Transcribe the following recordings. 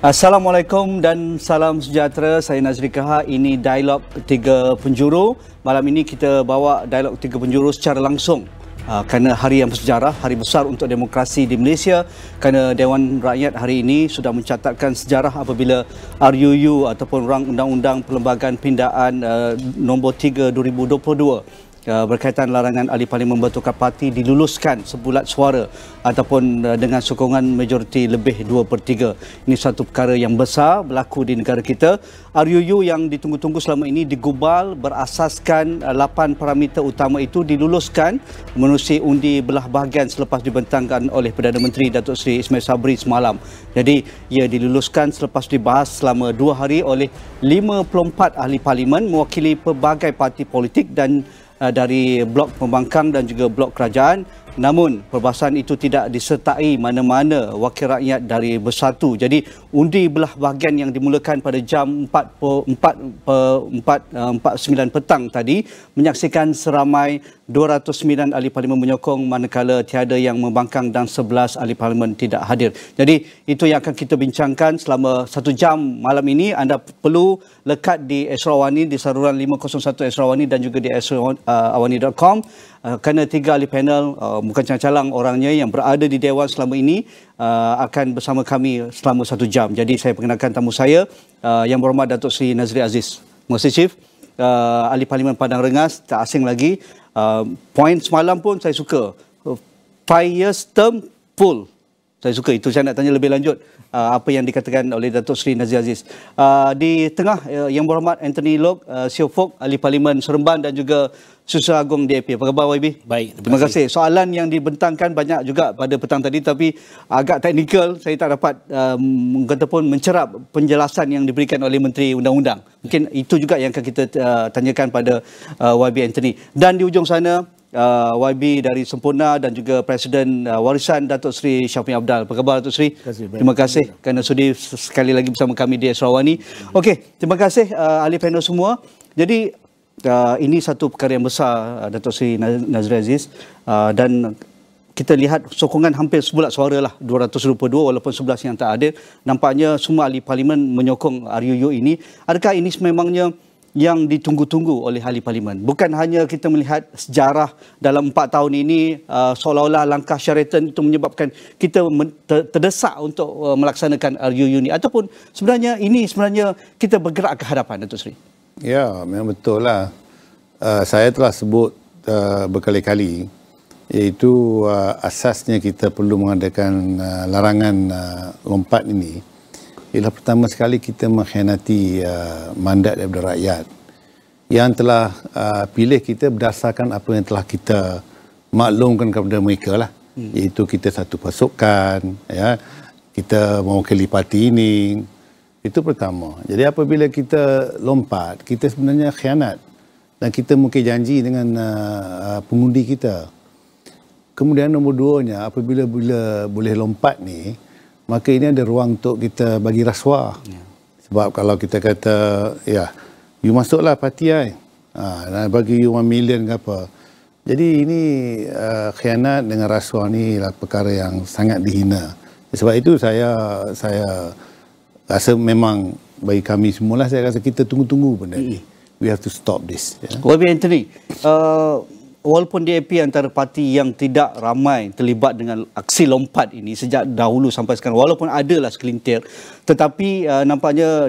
Assalamualaikum dan salam sejahtera. Saya Nazri Kaha. Ini Dialog Tiga Penjuru. Malam ini kita bawa Dialog Tiga Penjuru secara langsung kerana hari yang bersejarah, hari besar untuk demokrasi di Malaysia, kerana Dewan Rakyat hari ini sudah mencatatkan sejarah apabila RUU ataupun Rang Undang-Undang Perlembagaan Pindaan nombor 3 2022 berkaitan larangan ahli parlimen bertukar parti diluluskan sebulat suara ataupun dengan sokongan majoriti lebih 2/3. Ini satu perkara yang besar berlaku di negara kita. RUU yang ditunggu-tunggu selama ini digubal berasaskan 8 parameter utama itu diluluskan menerusi undi belah bahagian selepas dibentangkan oleh Perdana Menteri Datuk Seri Ismail Sabri semalam. Jadi ia diluluskan selepas dibahas selama 2 hari oleh 54 ahli parlimen mewakili pelbagai parti politik dan dari blok pembangkang dan juga blok kerajaan. Namun perbahasan itu tidak disertai mana-mana wakil rakyat dari Bersatu. Jadi undi belah bahagian yang dimulakan pada jam 4.49 petang tadi menyaksikan seramai 209 ahli parlimen menyokong manakala tiada yang membangkang dan 11 ahli parlimen tidak hadir. Jadi itu yang akan kita bincangkan selama 1 jam malam ini. Anda perlu lekat di Esrawani, di saluran 501 Esrawani dan juga di esrawani.com kerana 3 ahli panel bukan calang-calang orangnya yang berada di Dewan selama ini akan bersama kami selama 1 jam. Jadi saya perkenalkan tamu saya yang berhormat Datuk Seri Nazri Aziz. Terima kasih Chief. Ahli Parlimen Padang Rengas, tak asing lagi. Poin semalam pun saya suka. 5 years term full. Saya suka itu. Saya nak tanya lebih lanjut apa yang dikatakan oleh Datuk Seri Nazri Aziz. Di tengah yang berhormat Anthony Loke, Sio Fok, Ahli Parlimen Seremban dan juga Susah Agung DAP. Apa khabar YB? Baik, terima kasih. Soalan yang dibentangkan banyak juga pada petang tadi tapi agak teknikal. Saya tak dapat kata pun mencerap penjelasan yang diberikan oleh Menteri Undang-Undang. Mungkin itu juga yang akan kita tanyakan pada YB Anthony. Dan di ujung sana YB dari Sempurna dan juga Presiden Warisan Datuk Seri Syafiq Abdal. Apa khabar Datuk Seri? Terima kasih kerana sudi sekali lagi bersama kami di Esrawani. Okey, terima kasih ahli panel semua. Jadi ini satu perkara yang besar Datuk Seri Nazri Aziz dan kita lihat sokongan hampir sebulat suara lah 222 walaupun 11 yang tak ada. Nampaknya semua ahli parlimen menyokong RUU ini. Adakah ini sememangnya yang ditunggu-tunggu oleh ahli parlimen? Bukan hanya kita melihat sejarah dalam 4 tahun ini seolah-olah langkah Sheraton itu menyebabkan kita terdesak untuk melaksanakan RUU ini, ataupun sebenarnya kita bergerak ke hadapan Datuk Seri. Ya, memang betul lah. Saya telah sebut berkali-kali, iaitu asasnya kita perlu mengadakan larangan lompat ini. Ialah pertama sekali kita mengkhianati mandat daripada rakyat yang telah pilih kita berdasarkan apa yang telah kita maklumkan kepada mereka lah. Iaitu kita satu pasukan, ya, kita mewakili parti ini. Itu pertama. Jadi apabila kita lompat, kita sebenarnya khianat dan kita mungkin janji dengan pengundi kita. Kemudian nombor 2-nya, apabila boleh lompat ni, maka ini ada ruang untuk kita bagi rasuah. Sebab kalau kita kata, ya, you masuklah parti bagi you 1 million ke apa. Jadi ini khianat dengan rasuah ni adalah perkara yang sangat dihina. Sebab itu saya rasa memang bagi kami semualah, saya rasa kita tunggu-tunggu benda ni. We have to stop this. YB Anthony, walaupun DAP antara parti yang tidak ramai terlibat dengan aksi lompat ini sejak dahulu sampai sekarang, walaupun adalah sekelintir, tetapi nampaknya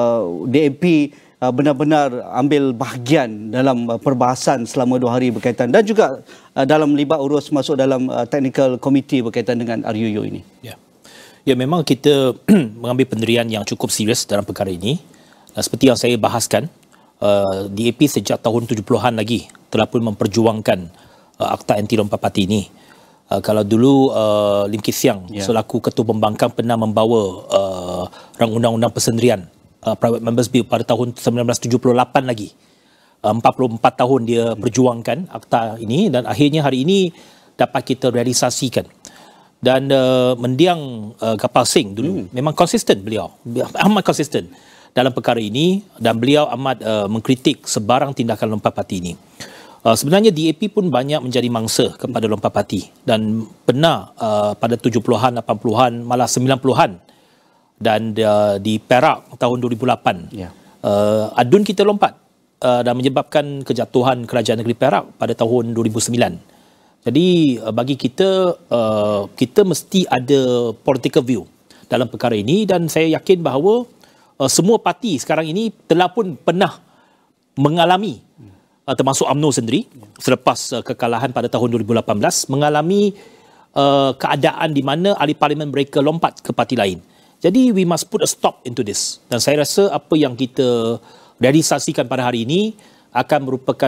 DAP benar-benar ambil bahagian dalam perbahasan selama 2 hari berkaitan dan juga dalam libat urus masuk dalam technical committee berkaitan dengan RUU ini. Ya, memang kita mengambil pendirian yang cukup serius dalam perkara ini. Seperti yang saya bahaskan, DAP sejak tahun 70-an lagi telah pun memperjuangkan Akta Anti Lompat Parti ini. Kalau dulu Lim Kee Siang selaku Ketua Pembangkang pernah membawa Rang Undang-Undang Persendirian Private Members Bill pada tahun 1978 lagi. 44 tahun dia perjuangkan akta ini dan akhirnya hari ini dapat kita realisasikan. Dan mendiang Gopal Singh dulu memang konsisten, beliau amat konsisten dalam perkara ini dan beliau amat mengkritik sebarang tindakan lompat parti ini. Sebenarnya DAP pun banyak menjadi mangsa kepada lompat parti dan pernah pada 70-an, 80-an, malah 90-an dan di Perak tahun 2008 adun kita lompat dan menyebabkan kejatuhan kerajaan negeri Perak pada tahun 2009. Jadi bagi kita, kita mesti ada political view dalam perkara ini, dan saya yakin bahawa semua parti sekarang ini telah pun pernah mengalami, termasuk UMNO sendiri selepas kekalahan pada tahun 2018, mengalami keadaan di mana ahli parlimen mereka lompat ke parti lain. Jadi we must put a stop into this. Dan saya rasa apa yang kita realisasikan pada hari ini akan merupakan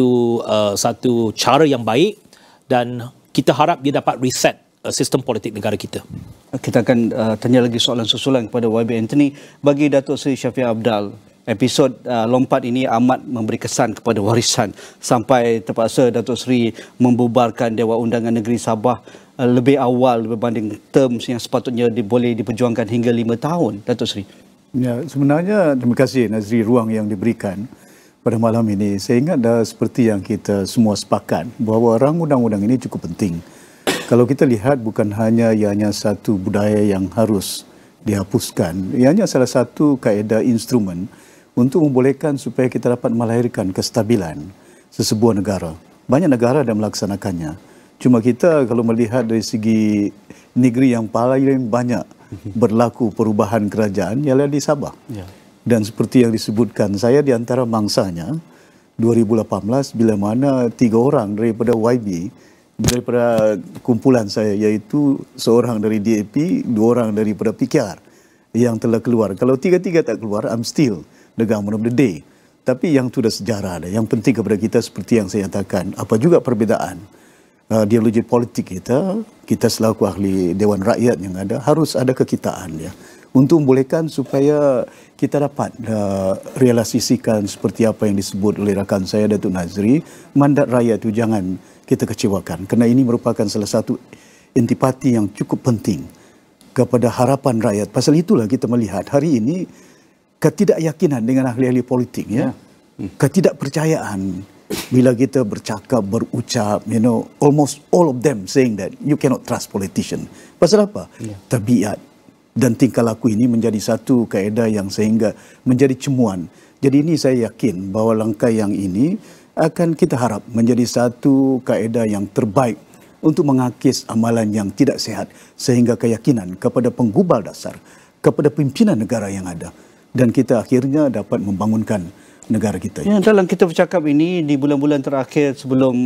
satu cara yang baik, dan kita harap dia dapat reset sistem politik negara kita. Kita akan tanya lagi soalan susulan kepada YB Anthony. Bagi Datuk Seri Shafie Apdal, episod lompat ini amat memberi kesan kepada warisan sampai terpaksa Datuk Seri membubarkan Dewan Undangan Negeri Sabah lebih awal berbanding terms yang sepatutnya boleh diperjuangkan hingga 5 tahun, Datuk Seri. Ya, sebenarnya terima kasih Nazri ruang yang diberikan pada malam ini. Saya ingat dah seperti yang kita semua sepakat bahawa rang undang-undang ini cukup penting. Kalau kita lihat, bukan hanya ianya satu budaya yang harus dihapuskan, ianya salah satu kaedah instrumen untuk membolehkan supaya kita dapat melahirkan kestabilan sesebuah negara. Banyak negara dah melaksanakannya. Cuma kita kalau melihat dari segi negeri yang paling banyak berlaku perubahan kerajaan ialah di Sabah. Ya. Dan seperti yang disebutkan, saya di antara mangsanya 2018 bila mana 3 orang daripada YB, daripada kumpulan saya, iaitu seorang dari DAP, 2 orang daripada PKR yang telah keluar. Kalau 3-3 tak keluar, I'm still the government of the day. Tapi yang itu dah sejarah dah. Yang penting kepada kita seperti yang saya nyatakan, apa juga perbezaan ideologi politik kita selaku ahli Dewan Rakyat yang ada, harus ada kekitaan ya, untuk membolehkan supaya kita dapat realisasikan seperti apa yang disebut oleh rakan saya Datuk Nazri, mandat rakyat itu jangan kita kecewakan, kerana ini merupakan salah satu intipati yang cukup penting kepada harapan rakyat. Pasal itulah kita melihat hari ini ketidakyakinan dengan ahli-ahli politik ya. Ketidakpercayaan bila kita bercakap, berucap, almost all of them saying that you cannot trust politician. Pasal apa? Tabiat dan tingkah laku ini menjadi satu kaedah yang sehingga menjadi cemuan. Jadi ini saya yakin bahawa langkah yang ini akan kita harap menjadi satu kaedah yang terbaik untuk mengakis amalan yang tidak sehat, sehingga keyakinan kepada penggubal dasar, kepada pimpinan negara yang ada, dan kita akhirnya dapat membangunkan negara kita. Ya, dalam kita bercakap ini di bulan-bulan terakhir sebelum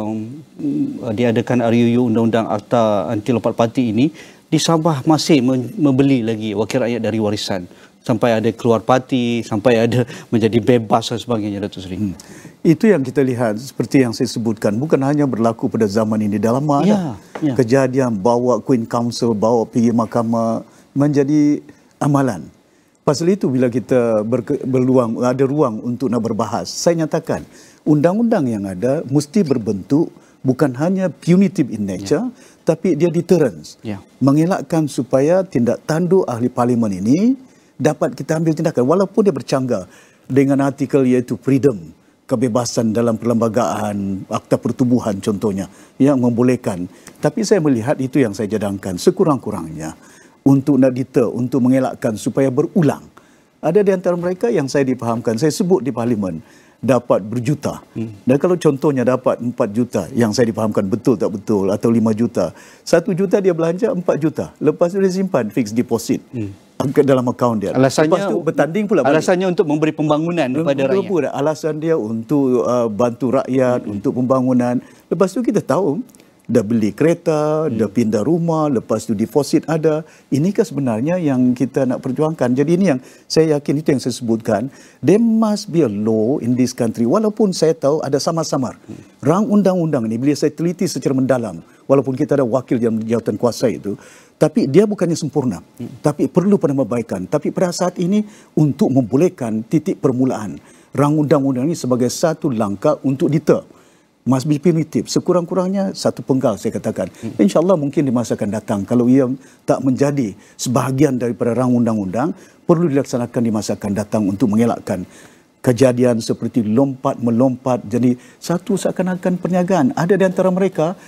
diadakan RUU Undang-Undang Akta Anti Lompat Parti ini, di Sabah masih membeli lagi wakil rakyat dari warisan. Sampai ada keluar parti, sampai ada menjadi bebas dan sebagainya, Datuk Seri. Itu yang kita lihat seperti yang saya sebutkan, bukan hanya berlaku pada zaman ini, dalam mana kejadian bawa Queen Council, bawa pergi mahkamah menjadi amalan. Pasal itu bila kita ada ruang untuk nak berbahas, saya nyatakan undang-undang yang ada mesti berbentuk bukan hanya punitive in nature, tapi dia deterrence. Mengelakkan supaya tindak tanduk ahli parlimen ini dapat kita ambil tindakan walaupun dia bercanggah dengan artikel iaitu freedom, kebebasan dalam perlembagaan, akta pertubuhan contohnya, yang membolehkan. Tapi saya melihat itu yang saya cadangkan sekurang-kurangnya untuk nak deter, untuk mengelakkan supaya berulang. Ada di antara mereka yang saya dipahamkan, saya sebut di parlimen, dapat berjuta. Dan kalau contohnya dapat 4 juta, yang saya dipahamkan betul tak betul, atau 5 juta. 1 juta dia belanja 4 juta. Lepas itu dia simpan fixed deposit ke dalam akaun dia. Alasannya, lepas itu bertanding pula balik. Alasannya untuk memberi pembangunan kepada rakyat. Alasan dia untuk bantu rakyat, untuk pembangunan. Lepas itu kita tahu, dah beli kereta, dah pindah rumah, lepas tu deposit ada. Inikah sebenarnya yang kita nak perjuangkan? Jadi ini yang saya yakin, itu yang saya sebutkan. There must be a law in this country. Walaupun saya tahu ada samar-samar. Rang undang-undang ini, bila saya teliti secara mendalam, walaupun kita ada wakil yang jawatan kuasa itu, tapi dia bukannya sempurna. Tapi perlu penambahbaikan. Tapi pada saat ini, untuk membolehkan titik permulaan, rang undang-undang ini sebagai satu langkah untuk deter. Must be punitive. Sekurang-kurangnya satu penggal saya katakan. InsyaAllah mungkin di masa akan datang, kalau ia tak menjadi sebahagian daripada rang undang-undang, perlu dilaksanakan di masa akan datang untuk mengelakkan kejadian seperti lompat-melompat. Jadi satu seakan-akan perniagaan. Ada di antara mereka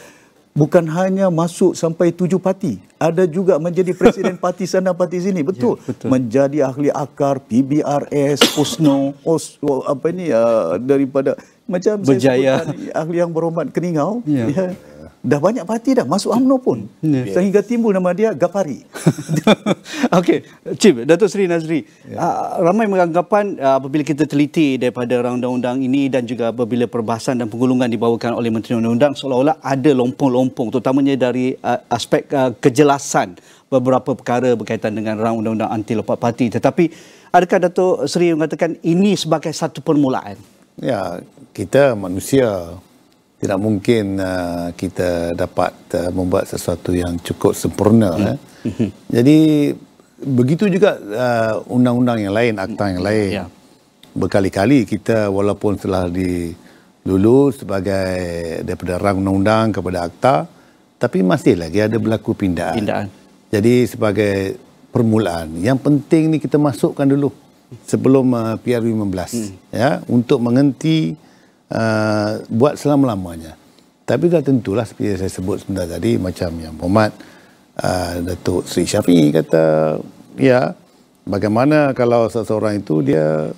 bukan hanya masuk sampai 7 parti, ada juga menjadi presiden parti sana parti sini. Betul. Ya, betul. Menjadi ahli akar PBRS, USNO, daripada macam Berjaya. saya sebutkan, ahli yang berhormat Keningau. Ya. Ya. Dah banyak parti dah masuk UMNO pun. Sehingga timbul nama dia Gapari. Okey, Chief Datuk Seri Nazri, ramai beranggapan apabila kita teliti daripada rang undang-undang ini dan juga apabila perbahasan dan penggulungan dibawakan oleh Menteri Undang-Undang, seolah-olah ada lompong-lompong terutamanya dari aspek kejelasan beberapa perkara berkaitan dengan rang undang-undang anti lompat parti. Tetapi adakah Datuk Seri mengatakan ini sebagai satu permulaan? Ya, kita manusia tidak mungkin kita dapat membuat sesuatu yang cukup sempurna. Jadi begitu juga undang-undang yang lain, akta yang lain. Ya. Berkali-kali kita walaupun telah dilulus sebagai daripada rang undang-undang kepada akta, tapi masih lagi ada berlaku pindaan. Jadi sebagai permulaan, yang penting ni kita masukkan dulu sebelum PRU 15 ya, untuk menghenti buat selama-lamanya. Tapi dah tentulah seperti yang saya sebut sebentar tadi, macam yang Muhammad Datuk Seri Syafiee kata, ya, bagaimana kalau seseorang itu dia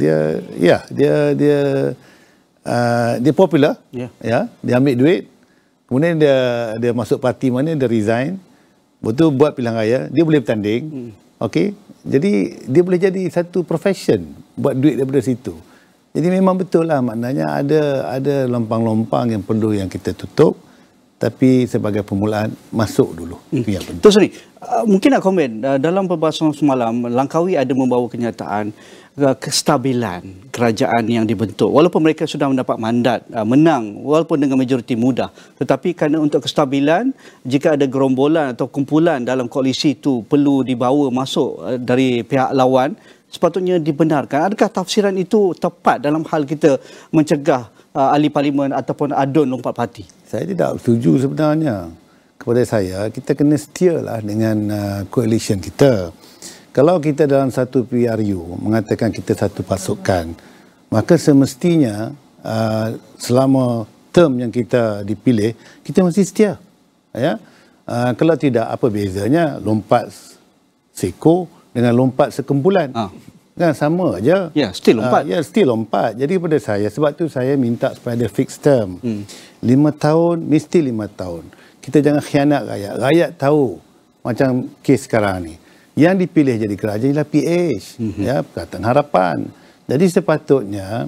popular, ya, dia ambil duit, kemudian dia masuk parti mana, dia resign, betul buat pilihan raya, dia boleh bertanding, okey, jadi dia boleh jadi satu profession, buat duit daripada situ. Jadi memang betul lah, maknanya ada lompang-lompang yang perlu yang kita tutup, tapi sebagai permulaan masuk dulu. Itu yang penting. Datuk Seri, mungkin nak komen, dalam perbahasan semalam, Langkawi ada membawa kenyataan kestabilan kerajaan yang dibentuk. Walaupun mereka sudah mendapat mandat menang, walaupun dengan majoriti mudah, tetapi kerana untuk kestabilan, jika ada gerombolan atau kumpulan dalam koalisi itu perlu dibawa masuk dari pihak lawan, sepatutnya dibenarkan. Adakah tafsiran itu tepat dalam hal kita mencegah ahli parlimen ataupun adun lompat parti? Saya tidak setuju sebenarnya. Kepada saya, kita kena setia lah dengan coalition kita. Kalau kita dalam satu PRU mengatakan kita satu pasukan, maka semestinya selama term yang kita dipilih, kita mesti setia. Ya? Kalau tidak, apa bezanya lompat seko dengan lompat sekumpulan? Kan sama aja. Ya, still lompat. Still lompat. Jadi pada saya, sebab tu saya minta supaya ada fixed term. 5 tahun, mesti 5 tahun. Kita jangan khianat rakyat. Rakyat tahu macam kes sekarang ni. Yang dipilih jadi kerajaan ialah PH, ya, Perkhidmatan Harapan. Jadi sepatutnya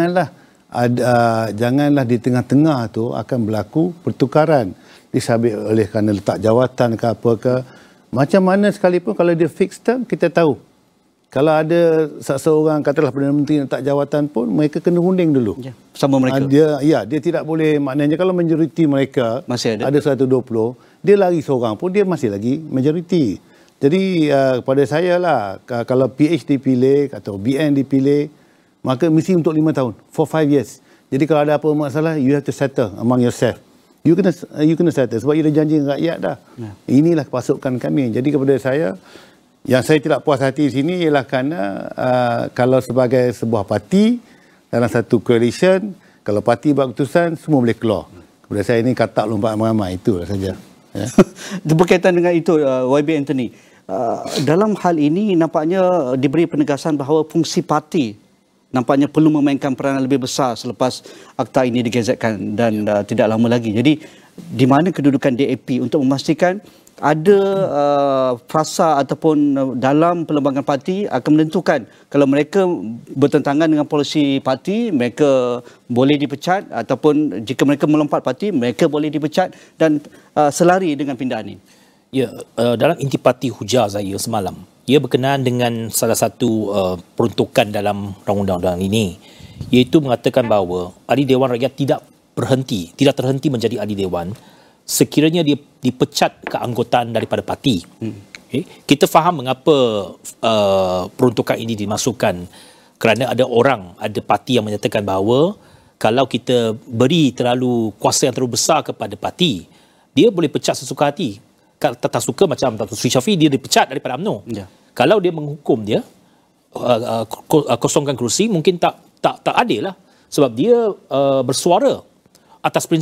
janganlah di tengah-tengah tu akan berlaku pertukaran disabit oleh kerana letak jawatan ke apa ke. Macam mana sekalipun kalau dia fixed term, kita tahu. Kalau ada seseorang katalah Perdana Menteri letak jawatan pun, mereka kena runding dulu. Ya, sama mereka. Dia tidak boleh, maknanya kalau majoriti mereka masih ada 120, dia lari seorang pun dia masih lagi majoriti. Jadi kepada saya lah, kalau PH dipilih atau BN dipilih, maka mesti untuk 5 tahun, for 5 years. Jadi kalau ada apa masalah, you have to settle among yourself. You kena settle sebab you dah janji dengan rakyat dah. Ya. Inilah pasukan kami. Jadi kepada saya, yang saya tidak puas hati di sini ialah kerana kalau sebagai sebuah parti dalam satu coalition, kalau parti buat keputusan, semua boleh keluar. Kepada saya ini katak lompat ramai-ramai, itulah saja. Ya. Berkaitan dengan itu, YB Anthony, dalam hal ini nampaknya diberi penegasan bahawa fungsi parti nampaknya perlu memainkan peranan lebih besar selepas akta ini digazetkan dan tidak lama lagi. Jadi di mana kedudukan DAP untuk memastikan ada fasa ataupun dalam perlembagaan parti akan menentukan kalau mereka bertentangan dengan polisi parti, mereka boleh dipecat, ataupun jika mereka melompat parti, mereka boleh dipecat dan selari dengan pindaan ini. Ya, dalam intipati hujah saya semalam, ia berkenaan dengan salah satu peruntukan dalam rang undang-undang ini, iaitu mengatakan bahawa ahli Dewan Rakyat tidak terhenti menjadi ahli Dewan sekiranya dia dipecat keanggotaan daripada parti. Okay. Kita faham mengapa peruntukan ini dimasukkan, kerana ada parti yang menyatakan bahawa kalau kita beri terlalu kuasa yang terlalu besar kepada parti, dia boleh pecat sesuka hati. Tak suka macam Datuk Seri Syafiee, dia dipecat daripada UMNO. Ya. Kalau dia menghukum dia kosongkan kerusi, mungkin tak adil lah, sebab dia bersuara atas prinsip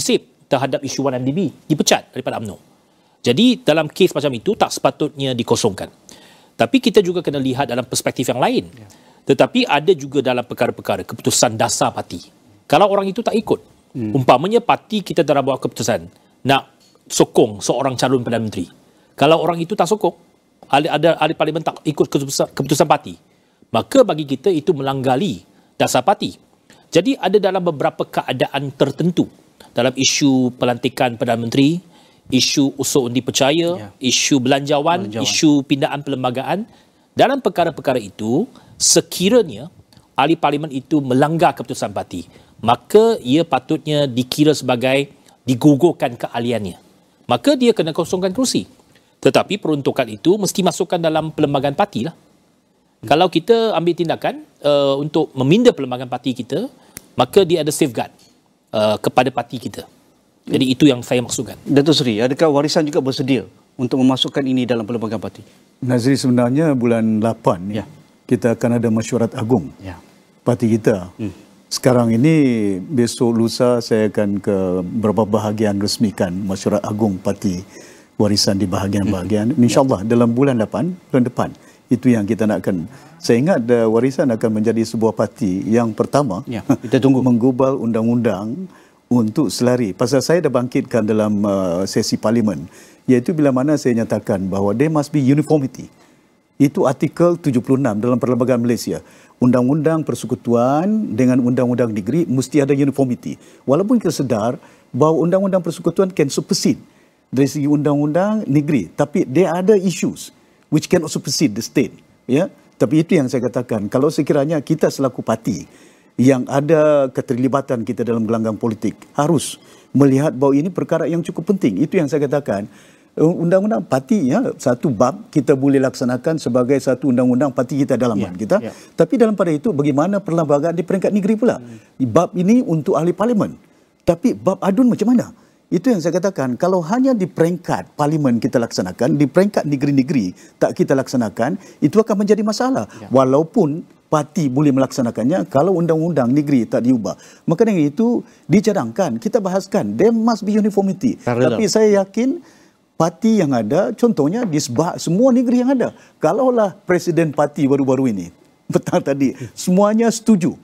terhadap isu 1MDB, dipecat daripada UMNO. Jadi dalam kes macam itu tak sepatutnya dikosongkan. Tapi kita juga kena lihat dalam perspektif yang lain. Tetapi ada juga dalam perkara-perkara keputusan dasar parti. Kalau orang itu tak ikut, umpamanya parti kita telah buat keputusan nak sokong seorang calon Perdana Menteri. Kalau orang itu tak sokong, ahli parlimen tak ikut keputusan parti, maka bagi kita itu melanggali dasar parti. Jadi ada dalam beberapa keadaan tertentu dalam isu pelantikan Perdana Menteri, isu usul undi percaya, isu belanjawan, isu pindaan perlembagaan. Dalam perkara-perkara itu, sekiranya ahli parlimen itu melanggar keputusan parti, maka ia patutnya dikira sebagai digugurkan keahliannya. Maka dia kena kosongkan kerusi. Tetapi peruntukan itu mesti masukkan dalam perlembagaan parti lah. Kalau kita ambil tindakan untuk meminda perlembagaan parti kita, maka dia ada safeguard kepada parti kita. Jadi itu yang saya maksudkan. Datuk Seri, adakah Warisan juga bersedia untuk memasukkan ini dalam perlembagaan parti? Nazri, sebenarnya bulan 8 kita akan ada mesyuarat agung parti kita. Sekarang ini, besok lusa saya akan ke beberapa bahagian resmikan mesyuarat agung parti Warisan di bahagian-bahagian. InsyaAllah dalam bulan 8, bulan depan, itu yang kita nakkan. Saya ingat Warisan akan menjadi sebuah parti yang pertama kita tunggu menggubal undang-undang untuk selari. Pasal saya dah bangkitkan dalam sesi parlimen, iaitu bila mana saya nyatakan bahawa there must be uniformity. Itu artikel 76 dalam Perlembagaan Malaysia. Undang-undang persekutuan dengan undang-undang negeri mesti ada uniformity. Walaupun kita sedar bahawa undang-undang persekutuan can supersede dari segi undang-undang negeri, tapi there are other issues which cannot supersede the state. Tapi itu yang saya katakan, kalau sekiranya kita selaku parti yang ada keterlibatan kita dalam gelanggang politik harus melihat bahawa ini perkara yang cukup penting. Itu yang saya katakan. Undang-undang parti, satu bab kita boleh laksanakan sebagai satu undang-undang parti kita dalaman kita. Tapi dalam pada itu, bagaimana perlembagaan di peringkat negeri pula? Bab ini untuk ahli parlimen. Tapi bab adun macam mana? Itu yang saya katakan, kalau hanya di peringkat parlimen kita laksanakan, di peringkat negeri-negeri tak kita laksanakan, itu akan menjadi masalah. Walaupun parti boleh melaksanakannya, kalau undang-undang negeri tak diubah. Maka dengan itu, dicadangkan, kita bahaskan, there must be uniformity. Tapi saya yakin, parti yang ada, contohnya di semua negeri yang ada. Kalaulah presiden parti baru-baru ini, petang tadi, semuanya setuju.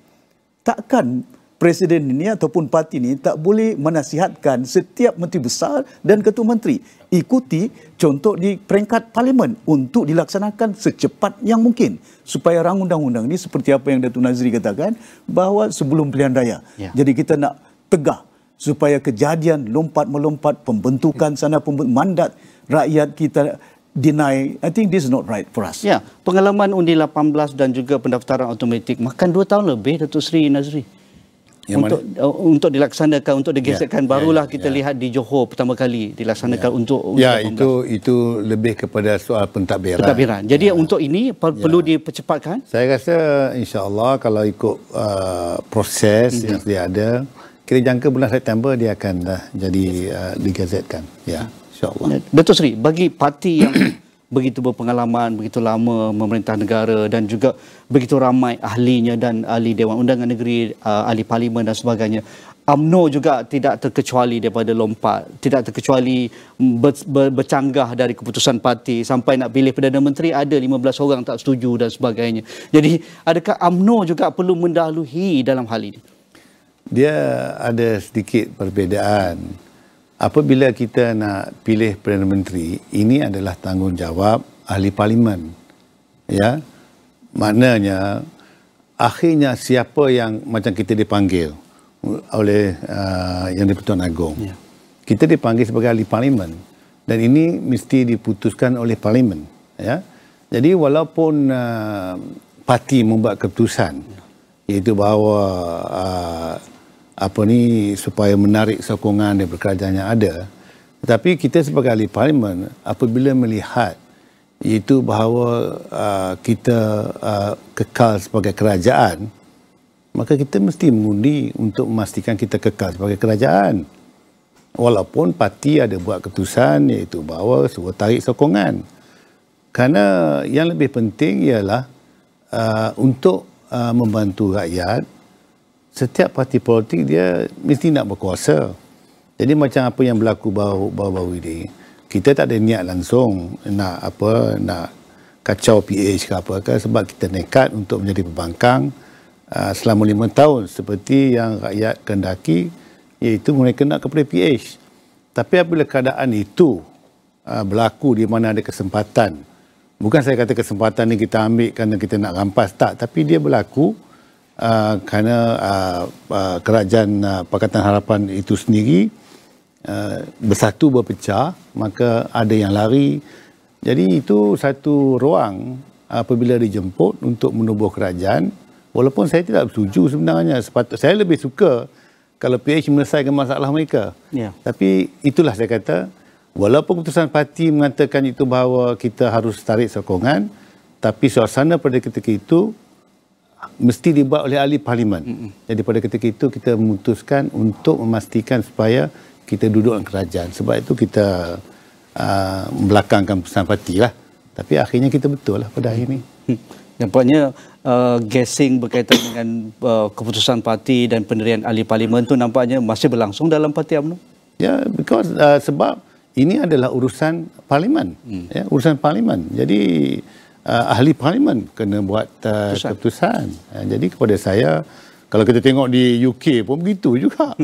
Takkan presiden ini ataupun parti ini tak boleh menasihatkan setiap menteri besar dan ketua menteri ikuti contoh di peringkat parlimen untuk dilaksanakan secepat yang mungkin supaya rang undang-undang ini seperti apa yang Datuk Nazri katakan bahawa sebelum pilihan raya. Jadi kita nak tegah supaya kejadian lompat-melompat pembentukan sana mandat rakyat kita deny. I think this is not right for us. Pengalaman undi 18 dan juga pendaftaran automatik makan 2 tahun lebih Datuk Seri Nazri. Untuk dilaksanakan, untuk digeserkan, barulah kita lihat di Johor pertama kali dilaksanakan untuk itu lebih kepada soal pentadbiran. Jadi untuk ini perlu dipercepatkan. Saya rasa insya-Allah kalau ikut proses yang sedia ada, kita jangka bulan September dia akan dah jadi digazetkan. InsyaAllah. Datuk Seri, bagi parti yang begitu berpengalaman, begitu lama memerintah negara dan juga begitu ramai ahlinya dan ahli Dewan Undangan Negeri, ahli parlimen dan sebagainya, UMNO juga tidak terkecuali daripada lompat, tidak terkecuali bercanggah dari keputusan parti sampai nak pilih Perdana Menteri ada 15 orang tak setuju dan sebagainya. Jadi adakah UMNO juga perlu mendahului dalam hal ini? Dia ada sedikit perbezaan. Apabila kita nak pilih Perdana Menteri, ini adalah tanggungjawab ahli parlimen. Maknanya, akhirnya siapa yang macam kita dipanggil oleh Yang di-Pertuan Agong. Kita dipanggil sebagai ahli parlimen. Dan ini mesti diputuskan oleh parlimen. Jadi walaupun parti membuat keputusan, iaitu bahawa supaya menarik sokongan daripada kerajaan yang ada. Tetapi kita sebagai ahli parlimen apabila melihat iaitu bahawa kita kekal sebagai kerajaan, maka kita mesti mengundi untuk memastikan kita kekal sebagai kerajaan. Walaupun parti ada buat keputusan iaitu bahawa suruh tarik sokongan. Kerana yang lebih penting ialah untuk membantu rakyat. Setiap parti politik dia mesti nak berkuasa. Jadi macam apa yang berlaku baru-baru ini, kita tak ada niat langsung nak kacau PH ke apa ke, sebab kita nekat untuk menjadi pembangkang selama 5 tahun seperti yang rakyat kehendaki, iaitu mereka nak kepada PH. Tapi apabila keadaan itu berlaku di mana ada kesempatan, bukan saya kata kesempatan ni kita ambil kerana kita nak rampas, tak, tapi dia berlaku kerana kerajaan Pakatan Harapan itu sendiri bersatu berpecah, maka ada yang lari. Jadi itu satu ruang apabila dijemput untuk menubuh kerajaan, walaupun saya tidak setuju sebenarnya. Saya lebih suka kalau PH menyelesaikan masalah mereka. Tapi itulah saya kata, walaupun keputusan parti mengatakan itu bahawa kita harus tarik sokongan, tapi suasana pada ketika itu mesti dibuat oleh ahli parlimen. Jadi pada ketika itu kita memutuskan untuk memastikan supaya kita duduk dalam kerajaan. Sebab itu kita membelakangkan keputusan parti lah. Tapi akhirnya kita betul lah pada akhir ini. Nampaknya guessing berkaitan dengan keputusan parti dan pendirian ahli parlimen tu nampaknya masih berlangsung dalam parti UMNO. Ya, because sebab ini adalah urusan parlimen. Ya, urusan parlimen. Jadi ahli parlimen kena buat keputusan. Jadi kepada saya, kalau kita tengok di UK pun begitu juga.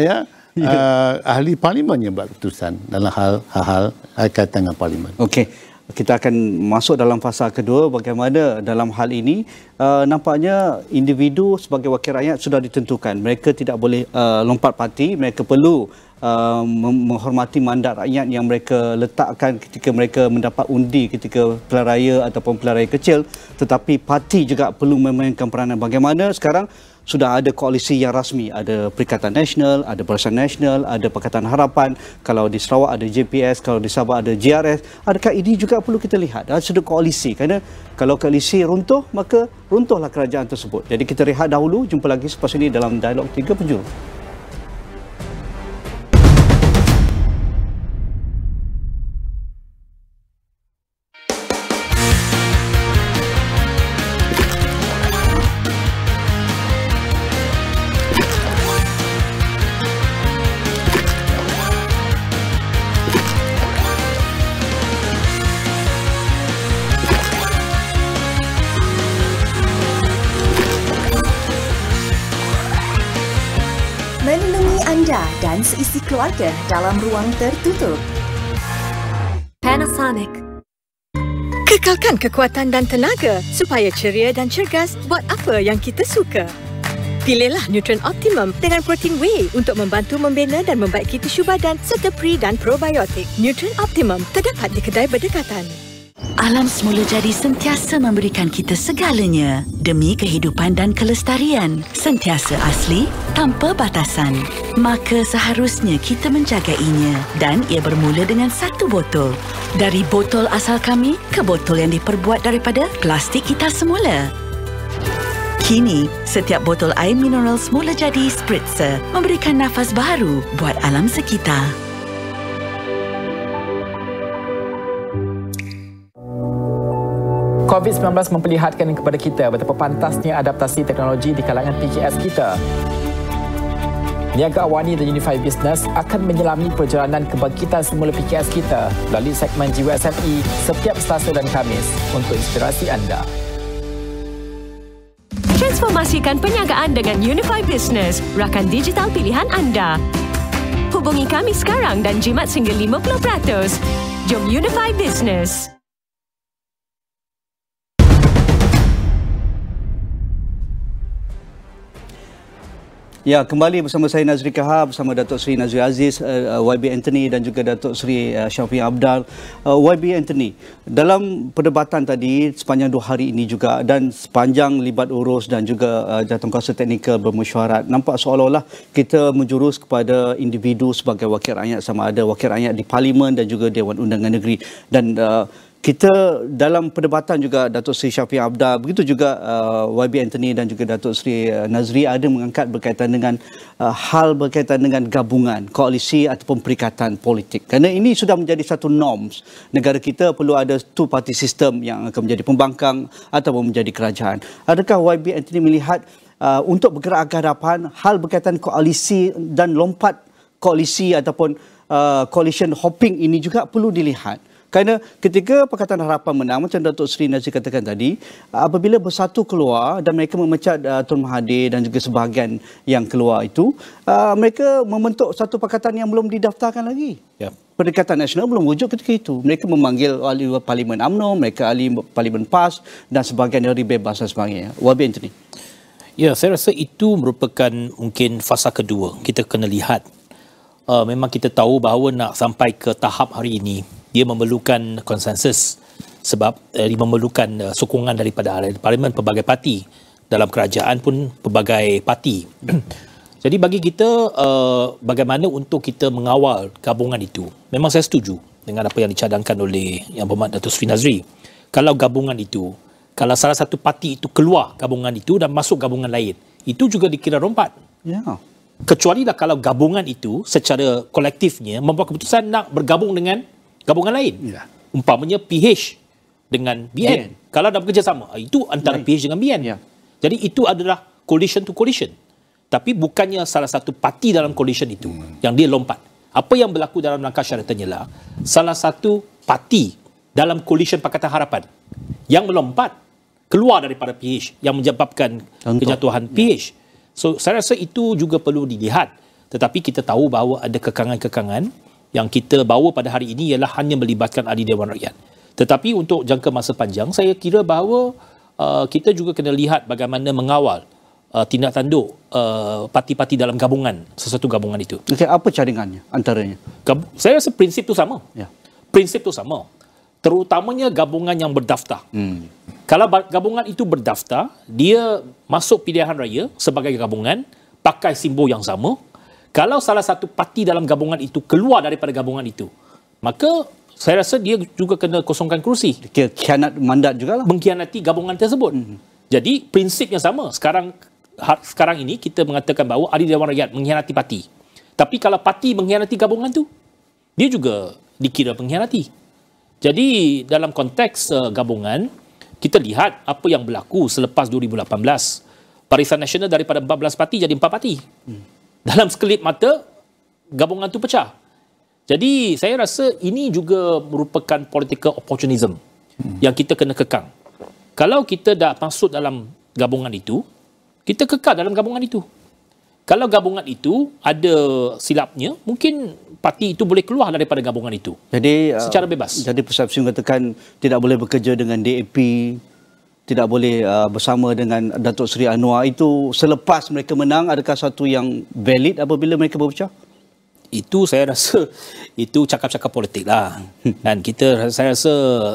Ahli parlimen yang buat keputusan dalam hal-hal kaitan dengan parlimen. Okey. Kita akan masuk dalam fasa kedua, bagaimana dalam hal ini nampaknya individu sebagai wakil rakyat sudah ditentukan. Mereka tidak boleh lompat parti, mereka perlu menghormati mandat rakyat yang mereka letakkan ketika mereka mendapat undi ketika pilihan raya ataupun pilihan raya kecil. Tetapi parti juga perlu memainkan peranan. Bagaimana sekarang sudah ada koalisi yang rasmi, ada Perikatan Nasional, ada Barisan Nasional, ada Pakatan Harapan. Kalau di Sarawak ada JPS, kalau di Sabah ada JRS. Adakah ini juga perlu kita lihat dari sudut koalisi? Kerana kalau koalisi runtuh, maka runtuhlah kerajaan tersebut. Jadi kita rehat dahulu, jumpa lagi selepas ini dalam Dialog 3 Penjuru. Melindungi anda dan seisi keluarga dalam ruang tertutup. Panasonic. Kekalkan kekuatan dan tenaga supaya ceria dan cergas buat apa yang kita suka. Pilihlah Nutrient Optimum dengan protein whey untuk membantu membina dan membaiki tisu badan serta pre dan probiotik. Nutrient Optimum terdapat di kedai berdekatan. Alam semula jadi sentiasa memberikan kita segalanya demi kehidupan dan kelestarian. Sentiasa asli, tanpa batasan. Maka seharusnya kita menjagainya. Dan ia bermula dengan satu botol. Dari botol asal kami ke botol yang diperbuat daripada plastik kita semula. Kini, setiap botol air mineral semula jadi Spritzer memberikan nafas baru buat alam sekitar. COVID-19 memperlihatkan kepada kita betapa pantasnya adaptasi teknologi di kalangan PKS kita. Niaga Awani dan Unify Business akan menyelami perjalanan kebangkitan semula PKS kita melalui segmen Jiwa SME setiap Selasa dan Khamis untuk inspirasi anda. Transformasikan perniagaan dengan Unify Business, rakan digital pilihan anda. Hubungi kami sekarang dan jimat sehingga 50%. Jom Unify Business. Ya, kembali bersama saya Nazri Kahar bersama Datuk Seri Nazri Aziz, YB Anthony dan juga Datuk Seri Syafiq Abdal. YB Anthony, dalam perdebatan tadi sepanjang 2 hari ini juga dan sepanjang libat urus dan juga jawatankuasa teknikal bermesyuarat, nampak seolah-olah kita menjurus kepada individu sebagai wakil rakyat, sama ada wakil rakyat di Parlimen dan juga Dewan Undangan Negeri. Dan kita dalam perdebatan juga Datuk Seri Syafiq Abdal, begitu juga YB Anthony dan juga Datuk Seri Nazri ada mengangkat berkaitan dengan hal berkaitan dengan gabungan, koalisi ataupun perikatan politik. Kerana ini sudah menjadi satu norms. Negara kita perlu ada two party system yang akan menjadi pembangkang ataupun menjadi kerajaan. Adakah YB Anthony melihat untuk bergerak ke hadapan hal berkaitan koalisi dan lompat koalisi ataupun coalition hopping ini juga perlu dilihat. Kerana ketika Pakatan Harapan menang, macam Datuk Seri Nazri katakan tadi, apabila bersatu keluar dan mereka memecat Tun Mahathir dan juga sebahagian yang keluar itu, mereka membentuk satu pakatan yang belum didaftarkan lagi. Ya. Perikatan Nasional belum wujud ketika itu. Mereka memanggil ahli Parlimen UMNO, mereka ahli Parlimen PAS dan sebahagian dari bebas dan sebagainya. Wabi Anthony. Ya, saya rasa itu merupakan mungkin fasa kedua. Kita kena lihat. Memang kita tahu bahawa nak sampai ke tahap hari ini, dia memerlukan konsensus sebab dia memerlukan sokongan daripada ahli parlimen, pelbagai parti. Dalam kerajaan pun pelbagai parti. Jadi bagi kita, bagaimana untuk kita mengawal gabungan itu. Memang saya setuju dengan apa yang dicadangkan oleh Yang Berhormat Datuk Seri Nazri. Kalau gabungan itu, kalau salah satu parti itu keluar gabungan itu dan masuk gabungan lain, itu juga dikira rompat. Ya. Kecuali dah kalau gabungan itu secara kolektifnya membuat keputusan nak bergabung dengan gabungan lain. Ya. Umpamanya PH dengan BN. Kalau dah bekerjasama, itu antara PH dengan BN. Ya. Jadi itu adalah coalition to coalition. Tapi bukannya salah satu parti dalam coalition itu yang dia lompat. Apa yang berlaku dalam langkah syaratan ialah salah satu parti dalam coalition Pakatan Harapan yang melompat keluar daripada PH yang menyebabkan kejatuhan PH. So saya rasa itu juga perlu dilihat. Tetapi kita tahu bahawa ada kekangan-kekangan yang kita bawa pada hari ini ialah hanya melibatkan ahli Dewan Rakyat. Tetapi untuk jangka masa panjang, saya kira bahawa kita juga kena lihat bagaimana mengawal tindak tanduk parti-parti dalam gabungan, sesuatu gabungan itu. Okay, apa cadangannya antaranya? Saya rasa prinsip itu sama. Ya. Prinsip itu sama. Terutamanya gabungan yang berdaftar. Kalau gabungan itu berdaftar, dia masuk pilihan raya sebagai gabungan, pakai simbol yang sama. Kalau salah satu parti dalam gabungan itu keluar daripada gabungan itu, maka saya rasa dia juga kena kosongkan kerusi. Khianat mandat juga lah. Mengkhianati gabungan tersebut. Jadi prinsipnya sama. Sekarang ini kita mengatakan bahawa ahli Dewan Rakyat mengkhianati parti. Tapi kalau parti mengkhianati gabungan tu, dia juga dikira pengkhianati. Jadi dalam konteks gabungan, kita lihat apa yang berlaku selepas 2018. Barisan Nasional daripada 14 parti jadi 4 parti. Dalam sekelip mata, gabungan tu pecah. Jadi saya rasa ini juga merupakan political opportunism yang kita kena kekang. Kalau kita dah masuk dalam gabungan itu, kita kekal dalam gabungan itu. Kalau gabungan itu ada silapnya, mungkin parti itu boleh keluar daripada gabungan itu. Jadi secara bebas. Jadi persepsi mengatakan tidak boleh bekerja dengan DAP, tidak boleh bersama dengan Datuk Seri Anwar, itu selepas mereka menang, adakah satu yang valid apabila mereka berpecah? Itu saya rasa itu cakap-cakap politik lah. Dan saya rasa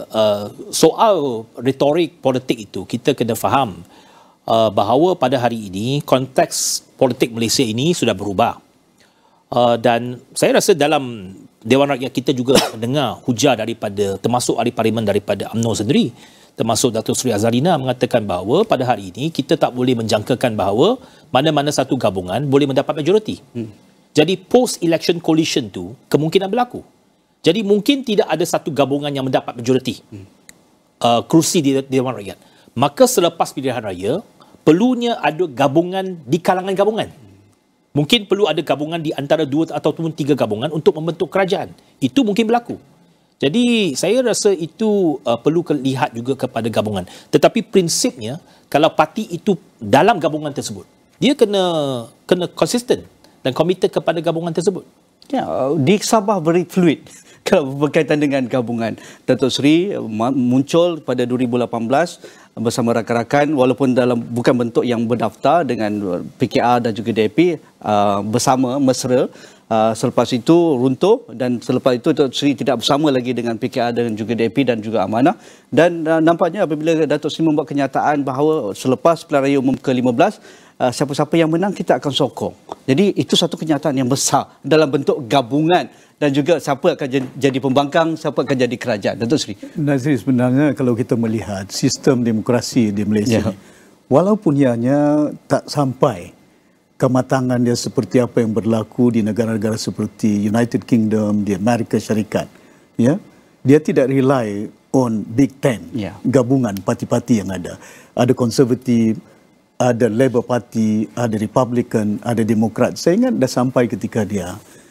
soal retorik politik itu kita kena faham bahawa pada hari ini konteks politik Malaysia ini sudah berubah. Dan saya rasa dalam Dewan Rakyat kita juga mendengar hujah daripada termasuk ahli parlimen daripada UMNO sendiri, termasuk Datuk Seri Azalina mengatakan bahawa pada hari ini kita tak boleh menjangkakan bahawa mana-mana satu gabungan boleh mendapat majoriti. Jadi post-election coalition tu kemungkinan berlaku. Jadi mungkin tidak ada satu gabungan yang mendapat majoriti kerusi di Dewan Rakyat. Maka selepas pilihan raya, perlunya ada gabungan di kalangan gabungan. Mungkin perlu ada gabungan di antara 2 ataupun 3 gabungan untuk membentuk kerajaan. Itu mungkin berlaku. Jadi saya rasa itu perlu lihat juga kepada gabungan. Tetapi prinsipnya, kalau parti itu dalam gabungan tersebut, dia kena konsisten dan komited kepada gabungan tersebut. Ya, di Sabah very fluid kalau berkaitan dengan gabungan. Datuk Seri muncul pada 2018 bersama rakan-rakan walaupun dalam bukan bentuk yang berdaftar dengan PKR dan juga DAP bersama mesra. Selepas itu runtuh dan selepas itu Datuk Seri tidak bersama lagi dengan PKR dan juga DAP dan juga Amanah. Dan nampaknya apabila Datuk Seri membuat kenyataan bahawa selepas pilihan raya umum ke-15, siapa-siapa yang menang kita akan sokong. Jadi itu satu kenyataan yang besar dalam bentuk gabungan dan juga siapa akan jadi pembangkang, siapa akan jadi kerajaan. Datuk Seri. Nazri, sebenarnya kalau kita melihat sistem demokrasi di Malaysia, walaupun ianya tak sampai kematangan dia seperti apa yang berlaku di negara-negara seperti United Kingdom, di Amerika Syarikat, ya, dia tidak rely on Big Ten, gabungan parti-parti yang ada. Ada Konservatif, ada Labour Party, ada Republican, ada Demokrat. Saya ingat dah sampai ketika dia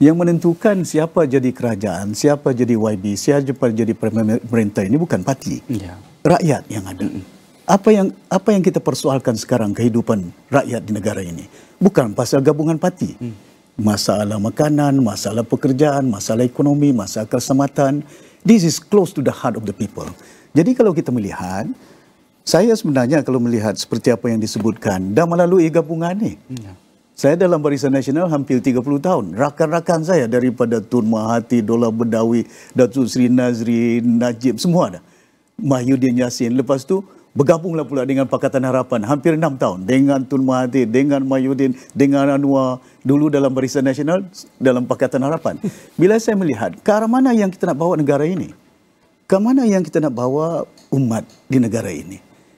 Yang menentukan siapa jadi kerajaan, siapa jadi YB, siapa jadi pemerintah ini bukan parti. Rakyat yang ada. Apa yang kita persoalkan sekarang kehidupan rakyat di negara ini bukan pasal gabungan parti. Masalah makanan, masalah pekerjaan, masalah ekonomi, masalah keselamatan. This is close to the heart of the people. Jadi kalau kita melihat, saya sebenarnya kalau melihat seperti apa yang disebutkan, dah melalui gabungan ni. Saya dalam Barisan Nasional hampir 30 tahun. Rakan-rakan saya daripada Tun Mahathir, Dollah Bedawi, Datuk Seri Nazri, Najib, semua dah. Mahyudin Yassin. Lepas tu bergabunglah pula dengan Pakatan Harapan hampir 6 tahun. Dengan Tun Mahathir, dengan Mahyudin, dengan Anwar. Dulu dalam Barisan Nasional, dalam Pakatan Harapan. Bila saya melihat ke arah mana yang kita nak bawa negara ini, ke mana yang kita nak bawa umat di negara ini,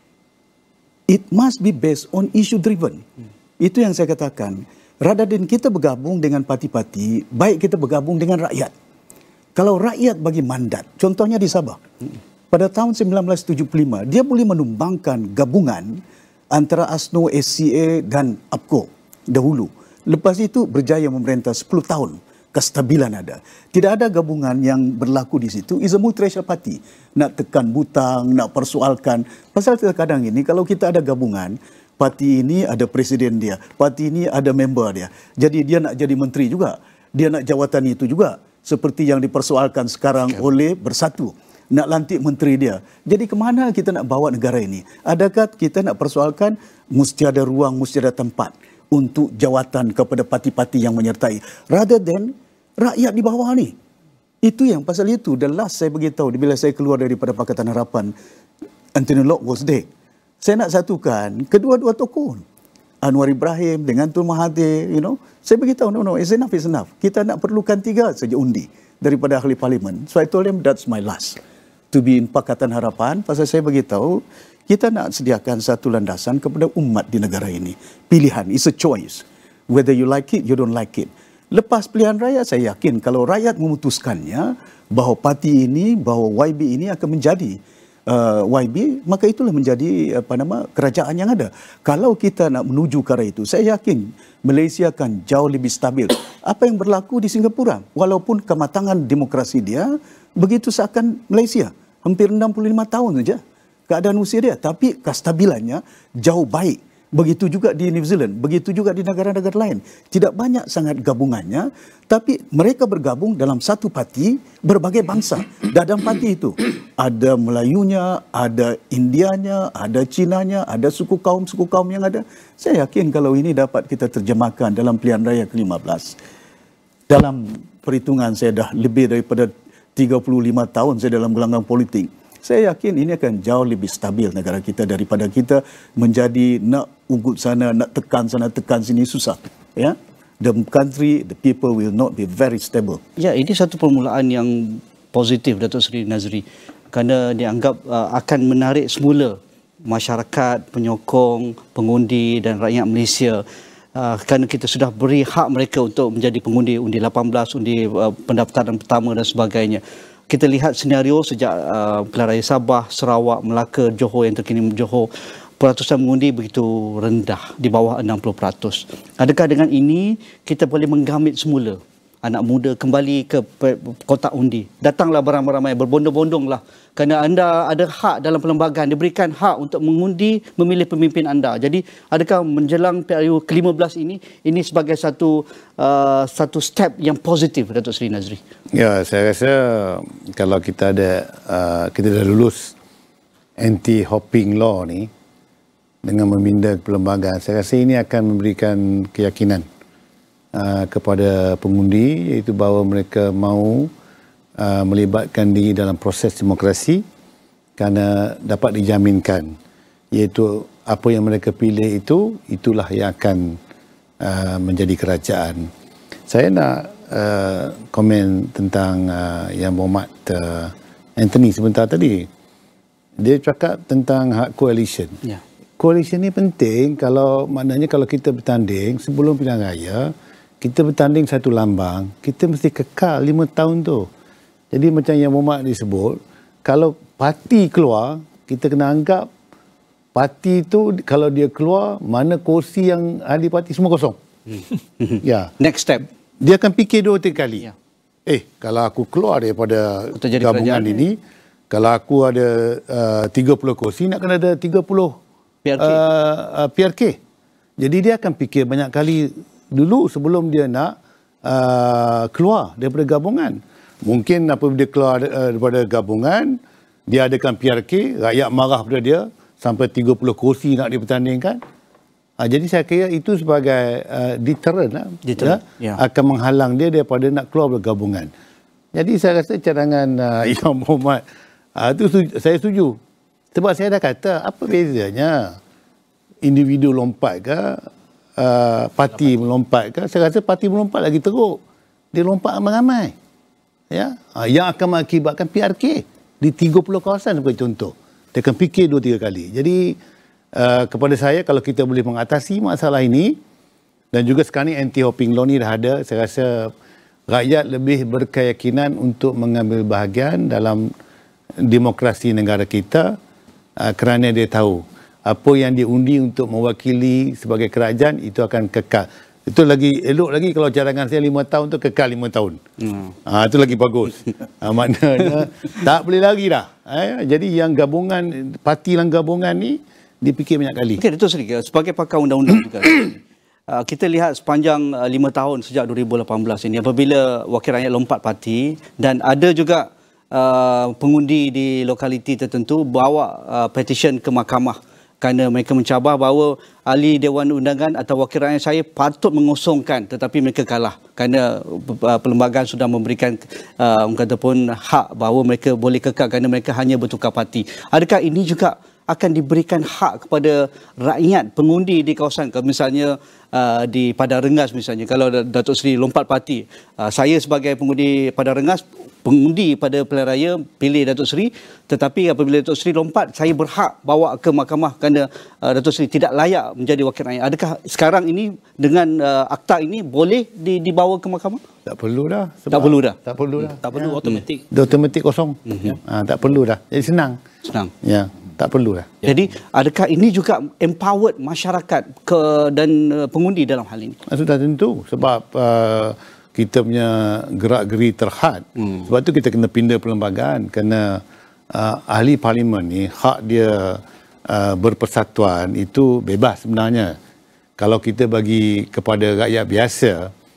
it must be based on issue driven. Itu yang saya katakan. Rather than kita bergabung dengan parti-parti, baik kita bergabung dengan rakyat. Kalau rakyat bagi mandat, contohnya di Sabah. Pada tahun 1975, dia boleh menumbangkan gabungan antara UMNO, SCA dan APCO dahulu. Lepas itu berjaya memerintah 10 tahun. Kestabilan ada. Tidak ada gabungan yang berlaku di situ. Is a multiracial party. Nak tekan butang, nak persoalkan. Pasal terkadang ini, kalau kita ada gabungan, parti ini ada presiden dia, parti ini ada member dia. Jadi dia nak jadi menteri juga. Dia nak jawatan itu juga. Seperti yang dipersoalkan sekarang oleh Bersatu. Nak lantik menteri dia. Jadi kemana kita nak bawa negara ini? Adakah kita nak persoalkan mesti ada ruang, mesti ada tempat untuk jawatan kepada parti-parti yang menyertai. Rather than rakyat di bawah ni. Itu yang pasal itu. The last saya beritahu bila saya keluar daripada Pakatan Harapan, Anthony Locke was dead. Saya nak satukan kedua-dua tokoh. Anwar Ibrahim dengan Tun Mahathir, Saya beritahu, no, it's enough. Kita nak perlukan 3 saja undi daripada ahli parlimen. So I told them that's my last. To be in Pakatan Harapan, pasal saya beritahu, kita nak sediakan satu landasan kepada umat di negara ini. Pilihan, it's a choice. Whether you like it, you don't like it. Lepas pilihan raya, saya yakin kalau rakyat memutuskannya bahawa parti ini, bahawa YB ini akan menjadi YB, maka itulah menjadi kerajaan yang ada. Kalau kita nak menuju ke arah itu, saya yakin Malaysia akan jauh lebih stabil. Apa yang berlaku di Singapura, walaupun kematangan demokrasi dia begitu seakan Malaysia, hampir 65 tahun saja keadaan usia dia, tapi kestabilannya jauh baik. Begitu juga di New Zealand, begitu juga di negara-negara lain. Tidak banyak sangat gabungannya, tapi mereka bergabung dalam satu parti berbagai bangsa. Dalam parti itu ada Melayunya, ada Indianya, ada Cinanya, ada suku kaum yang ada. Saya yakin kalau ini dapat kita terjemahkan dalam pilihan raya ke-15. Dalam perhitungan saya dah lebih daripada 35 tahun saya dalam gelanggang politik. Saya yakin ini akan jauh lebih stabil negara kita daripada kita menjadi nak unggut sana, nak tekan sana, tekan sini, susah. Ya, the country, the people will not be very stable. Ya, ini satu permulaan yang positif, Datuk Seri Nazri, kerana dianggap akan menarik semula masyarakat, penyokong, pengundi dan rakyat Malaysia. Kerana kita sudah beri hak mereka untuk menjadi pengundi, undi 18, undi pendaftaran pertama dan sebagainya. Kita lihat senario sejak pilihan raya Sabah, Sarawak, Melaka, Johor yang terkini Johor, peratusan mengundi begitu rendah, di bawah 60%. Adakah dengan ini kita boleh menggamit semula anak muda kembali ke kotak undi? Datanglah beramai-ramai, berbondong-bondonglah. Kerana anda ada hak dalam perlembagaan, diberikan hak untuk mengundi, memilih pemimpin anda. Jadi adakah menjelang PRU ke-15 ini sebagai satu step yang positif, Datuk Seri Nazri? Ya, saya rasa kalau kita kita dah lulus anti-hopping law ni dengan meminda perlembagaan, saya rasa ini akan memberikan keyakinan kepada pengundi, iaitu bahawa mereka mahu melibatkan diri dalam proses demokrasi kerana dapat dijaminkan, iaitu apa yang mereka pilih itulah yang akan menjadi kerajaan. Saya nak komen tentang yang Muhammad Anthony sebentar tadi. Dia cakap tentang hak coalition. Ya. Coalition ni penting maknanya kalau kita bertanding sebelum pilihan raya, kita bertanding satu lambang, kita mesti kekal 5 tahun tu. Jadi macam yang Muhammad disebut, kalau parti keluar, kita kena anggap parti tu kalau dia keluar, mana kursi yang ahli parti semua kosong. Ya. Next step. dia akan fikir 2-3 kali. Kalau aku keluar daripada gabungan ini, kalau aku ada 30 kursi, nak kena ada 30 PRK. Jadi dia akan fikir banyak kali dulu sebelum dia nak keluar daripada gabungan. Mungkin apabila dia keluar daripada gabungan, dia adakan PRK, rakyat marah pada dia, sampai 30 kursi nak dipertandingkan. Jadi saya kira itu sebagai deterrent. Akan menghalang dia daripada nak keluar dari gabungan. Jadi saya rasa cadangan Imam Mohamad itu saya setuju. Sebab saya dah kata, apa bezanya individu lompat ke, parti melompat ke? Saya rasa parti melompat lagi teruk. Dia lompat ramai-ramai. Yang akan mengakibatkan PRK di 30 kawasan sebagai contoh. Dia akan fikir 2-3 kali. Jadi kepada saya, kalau kita boleh mengatasi masalah ini, dan juga sekarang ni anti-hopping law ni dah ada, saya rasa rakyat lebih berkeyakinan untuk mengambil bahagian dalam demokrasi negara kita, kerana dia tahu apa yang dia undi untuk mewakili sebagai kerajaan itu akan kekal. Itu lagi elok lagi kalau cadangan saya 5 tahun tu kekal 5 tahun. Itu lagi bagus. Maknanya tak boleh lagi dah. Jadi yang gabungan, parti yang gabungan ni dipikir banyak kali. Okey, Dato' Seri, sebagai pakar undang-undang juga, kita lihat sepanjang 5 tahun sejak 2018 ini, apabila wakil rakyat lompat parti dan ada juga pengundi di lokaliti tertentu bawa petition ke mahkamah kerana mereka mencabar bahawa ahli Dewan Undangan atau wakil rakyat saya patut mengosongkan, tetapi mereka kalah kerana perlembagaan sudah memberikan kata pun hak bahawa mereka boleh kekal kerana mereka hanya bertukar parti. Adakah ini juga akan diberikan hak kepada rakyat pengundi di kawasan, misalnya di Padang Rengas misalnya, kalau Datuk Seri lompat parti, saya sebagai pengundi Padang Rengas, pengundi pada pilihan raya pilih Datuk Seri, tetapi apabila Datuk Seri lompat, saya berhak bawa ke mahkamah kerana Datuk Seri tidak layak menjadi wakil rakyat. Adakah sekarang ini dengan akta ini boleh dibawa ke mahkamah? Tak perlu dah. Tak perlu dah. Tak perlu dah. Tak perlu, automatik. Automatik kosong. Tak perlu dah. Jadi senang. Ya. Tak perlu lah. Jadi adakah ini juga empowered masyarakat dan pengundi dalam hal ini? Sudah tentu. Sebab kita punya gerak-geri terhad. Sebab tu kita kena pindah perlembagaan. Kerana ahli parlimen ni hak dia berpersatuan itu bebas sebenarnya. Kalau kita bagi kepada rakyat biasa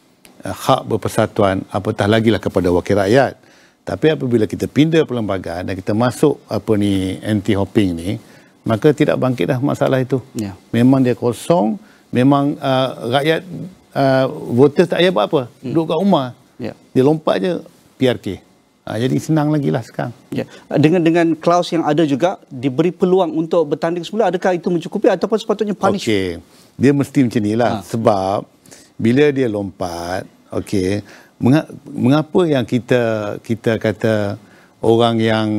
hak berpersatuan, apatah lagi lah kepada wakil rakyat. Tapi apabila kita pindah perlembagaan dan kita masuk anti-hopping ni, maka tidak bangkit dah masalah itu. Memang dia kosong, memang rakyat voters tak payah buat apa. Duduk kat rumah. Dia lompat je PRK. Jadi senang lagi lah sekarang. Dengan klaus yang ada juga, diberi peluang untuk bertanding semula, adakah itu mencukupi ataupun sepatutnya punish? Dia mesti macam ni lah. Sebab bila dia lompat, mengapa yang kita kata orang yang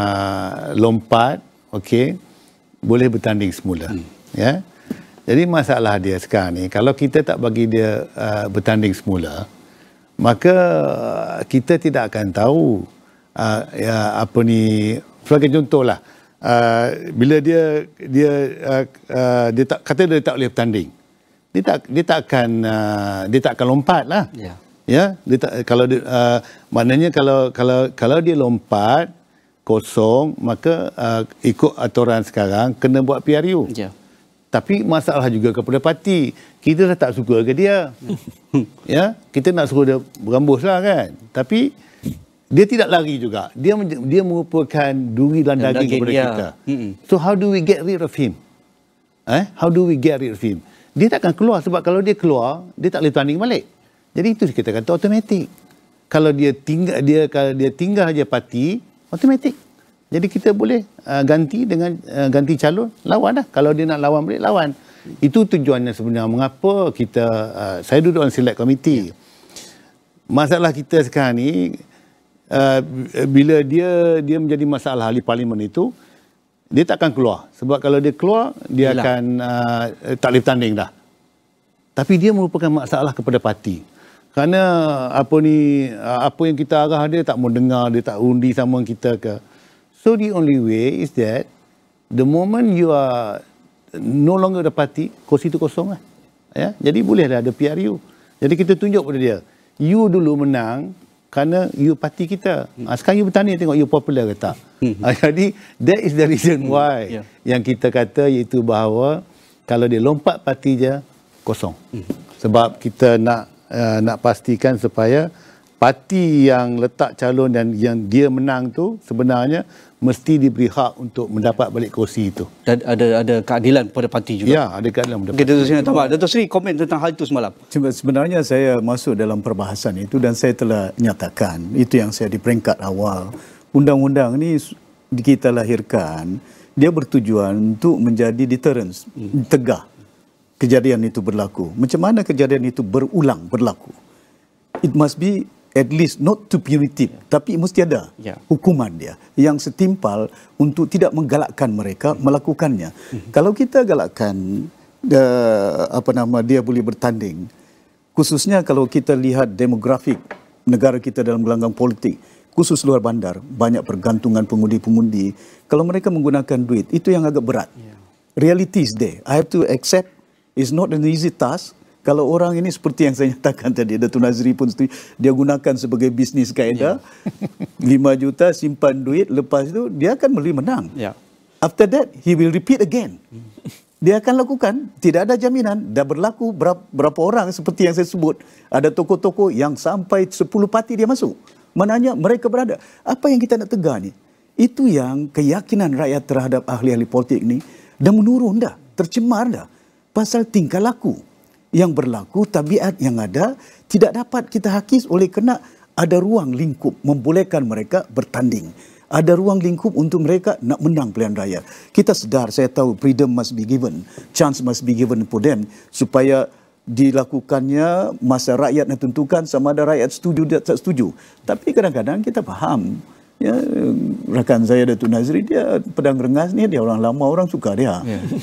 lompat boleh bertanding semula. Jadi masalah dia sekarang ni, kalau kita tak bagi dia bertanding semula, maka kita tidak akan tahu sebagai contohlah, bila dia tak kata dia tak boleh bertanding, dia tak akan lompat lah. Maknanya kalau dia lompat kosong, maka ikut aturan sekarang kena buat PRU. Tapi masalah juga kepada parti. Kita dah tak suka ke dia. Kita nak suruh dia berambus lah kan. Tapi dia tidak lari juga. Dia merupakan duri dan daging kepada kita. So how do we get rid of him? How do we get rid of him? Dia tak akan keluar, sebab kalau dia keluar, dia tak boleh tanding balik. Jadi itu kita kata automatik. Kalau dia tinggal aja parti, automatik. Jadi kita boleh ganti dengan ganti calon, lawan lah. Kalau dia nak lawan balik, lawan. Itu tujuannya sebenarnya. Mengapa kita, saya duduk dalam select committee. Masalah kita sekarang ni, bila dia menjadi masalah ahli parlimen itu, dia tak akan keluar. Sebab kalau dia keluar, dia akan tak boleh bertanding dah. Tapi dia merupakan masalah kepada parti. Kerana apa yang kita arah dia tak mau dengar, dia tak undi sama kita ke. So the only way is that the moment you are no longer the party, kursi itu kosong lah. Jadi bolehlah ada PRU. Jadi kita tunjuk pada dia, you dulu menang kerana you parti kita. Sekarang you bertanding tengok you popular ke tak. Jadi that is the reason why yang kita kata iaitu bahawa kalau dia lompat parti je kosong. Sebab kita nak pastikan supaya parti yang letak calon dan yang dia menang tu sebenarnya mesti diberi hak untuk mendapat balik kerusi itu. Dan ada keadilan pada parti juga. Ya, ada keadilan pada parti. Datuk Sri tambah. Datuk Sri komen tentang hal itu semalam. Sebenarnya saya masuk dalam perbahasan itu dan saya telah nyatakan, itu yang saya di peringkat awal. Undang-undang ni kita lahirkan, dia bertujuan untuk menjadi deterrence, tegah kejadian itu berlaku. Macam mana kejadian itu berulang berlaku? It must be at least not too punitive, tapi mesti ada hukuman dia yang setimpal untuk tidak menggalakkan mereka melakukannya. Kalau kita galakkan dia boleh bertanding, khususnya kalau kita lihat demografik negara kita dalam gelanggang politik, khusus luar bandar, banyak pergantungan pengundi-pengundi. Kalau mereka menggunakan duit, itu yang agak berat. Reality is there. I have to accept it's not an easy task. Kalau orang ini seperti yang saya nyatakan tadi, Datuk Nazri pun setuju, dia gunakan sebagai bisnis kaedah, 5 juta simpan duit, lepas itu dia akan boleh menang. After that, he will repeat again. Dia akan lakukan, tidak ada jaminan. Dah berlaku berapa orang seperti yang saya sebut. Ada tokoh-tokoh yang sampai 10 parti dia masuk. Maknanya mereka berada. Apa yang kita nak tegar ni? Itu yang keyakinan rakyat terhadap ahli-ahli politik ni dah menurun dah, tercemar dah. Pasal tingkah laku yang berlaku, tabiat yang ada tidak dapat kita hakis oleh kerana ada ruang lingkup membolehkan mereka bertanding. Ada ruang lingkup untuk mereka nak menang pilihan raya. Kita sedar, saya tahu freedom must be given, chance must be given for them supaya dilakukannya masa rakyat nak tentukan sama ada rakyat setuju atau tak setuju. Tapi kadang-kadang kita faham. Ya, rakan saya Datuk Nazri, dia pedang rengas ni, dia orang lama, orang suka dia.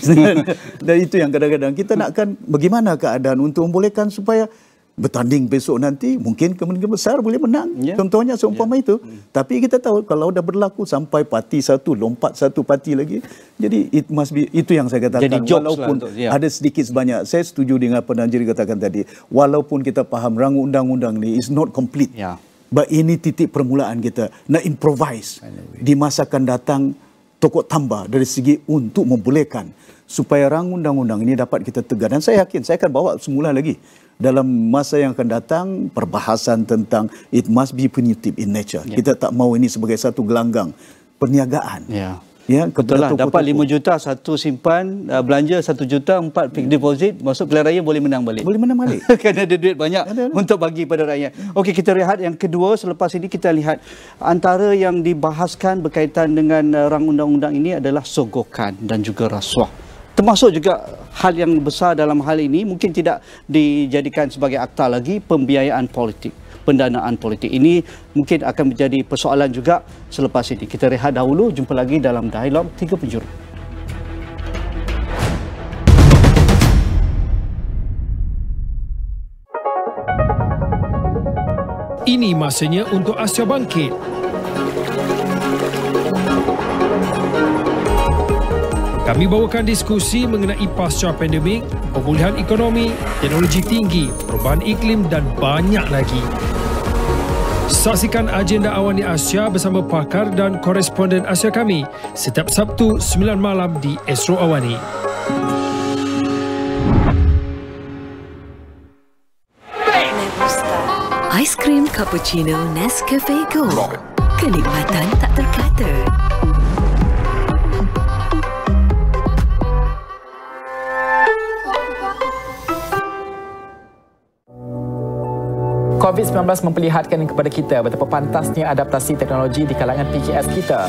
Dan itu yang kadang-kadang kita nakkan bagaimana keadaan untuk membolehkan supaya bertanding besok nanti, mungkin kemungkinan besar boleh menang. Contohnya seumpama itu. Tapi kita tahu kalau dah berlaku sampai parti satu, lompat satu parti lagi. Jadi it must be, itu yang saya katakan. Jadi walaupun ada sedikit sebanyak, saya setuju dengan apa Najri katakan tadi. Walaupun kita faham rangu undang-undang ni is not complete. But ini titik permulaan kita nak improvise di masa akan datang, tokok tambah dari segi untuk membolehkan supaya rangu undang-undang ini dapat kita tegar. Dan saya yakin saya akan bawa semula lagi dalam masa yang akan datang perbahasan tentang it must be punitive in nature. Kita tak mahu ini sebagai satu gelanggang perniagaan. Ya, betul lah. Dapat 5 juta satu simpan, belanja 1 juta 4 fixed deposit, masuk pilihan raya boleh menang balik. Boleh menang balik. Kerana ada duit banyak untuk bagi pada rakyat. Okey, kita rehat. Yang kedua, selepas ini kita lihat antara yang dibahaskan berkaitan dengan rang undang-undang ini adalah sogokan dan juga rasuah. Termasuk juga hal yang besar dalam hal ini mungkin tidak dijadikan sebagai akta lagi, pembiayaan politik, pendanaan politik. Ini mungkin akan menjadi persoalan juga selepas ini. Kita rehat dahulu, jumpa lagi dalam Dialog 3 Penjuru. Ini masanya untuk Asia bangkit. Kami bawakan diskusi mengenai pasca pandemik, pemulihan ekonomi, teknologi tinggi, perubahan iklim dan banyak lagi. Saksikan agenda Awani Asia bersama pakar dan koresponden Asia kami setiap Sabtu 9 malam di Astro Awani. Aiskrim cappuccino Nescafe Gold. Kenikmatan tak terkata. COVID-19 memperlihatkan kepada kita betapa pantasnya adaptasi teknologi di kalangan PKS kita.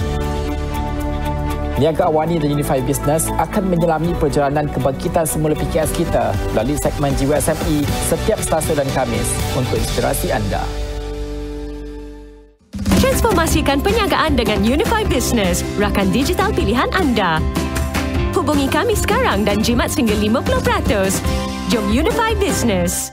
Niaga Awani dan Unify Business akan menyelami perjalanan kebangkitan semula PKS kita melalui segmen Jiwa SME setiap Selasa dan Khamis untuk inspirasi anda. Transformasikan perniagaan dengan Unify Business, rakan digital pilihan anda. Hubungi kami sekarang dan jimat sehingga 50%. Jom Unify Business.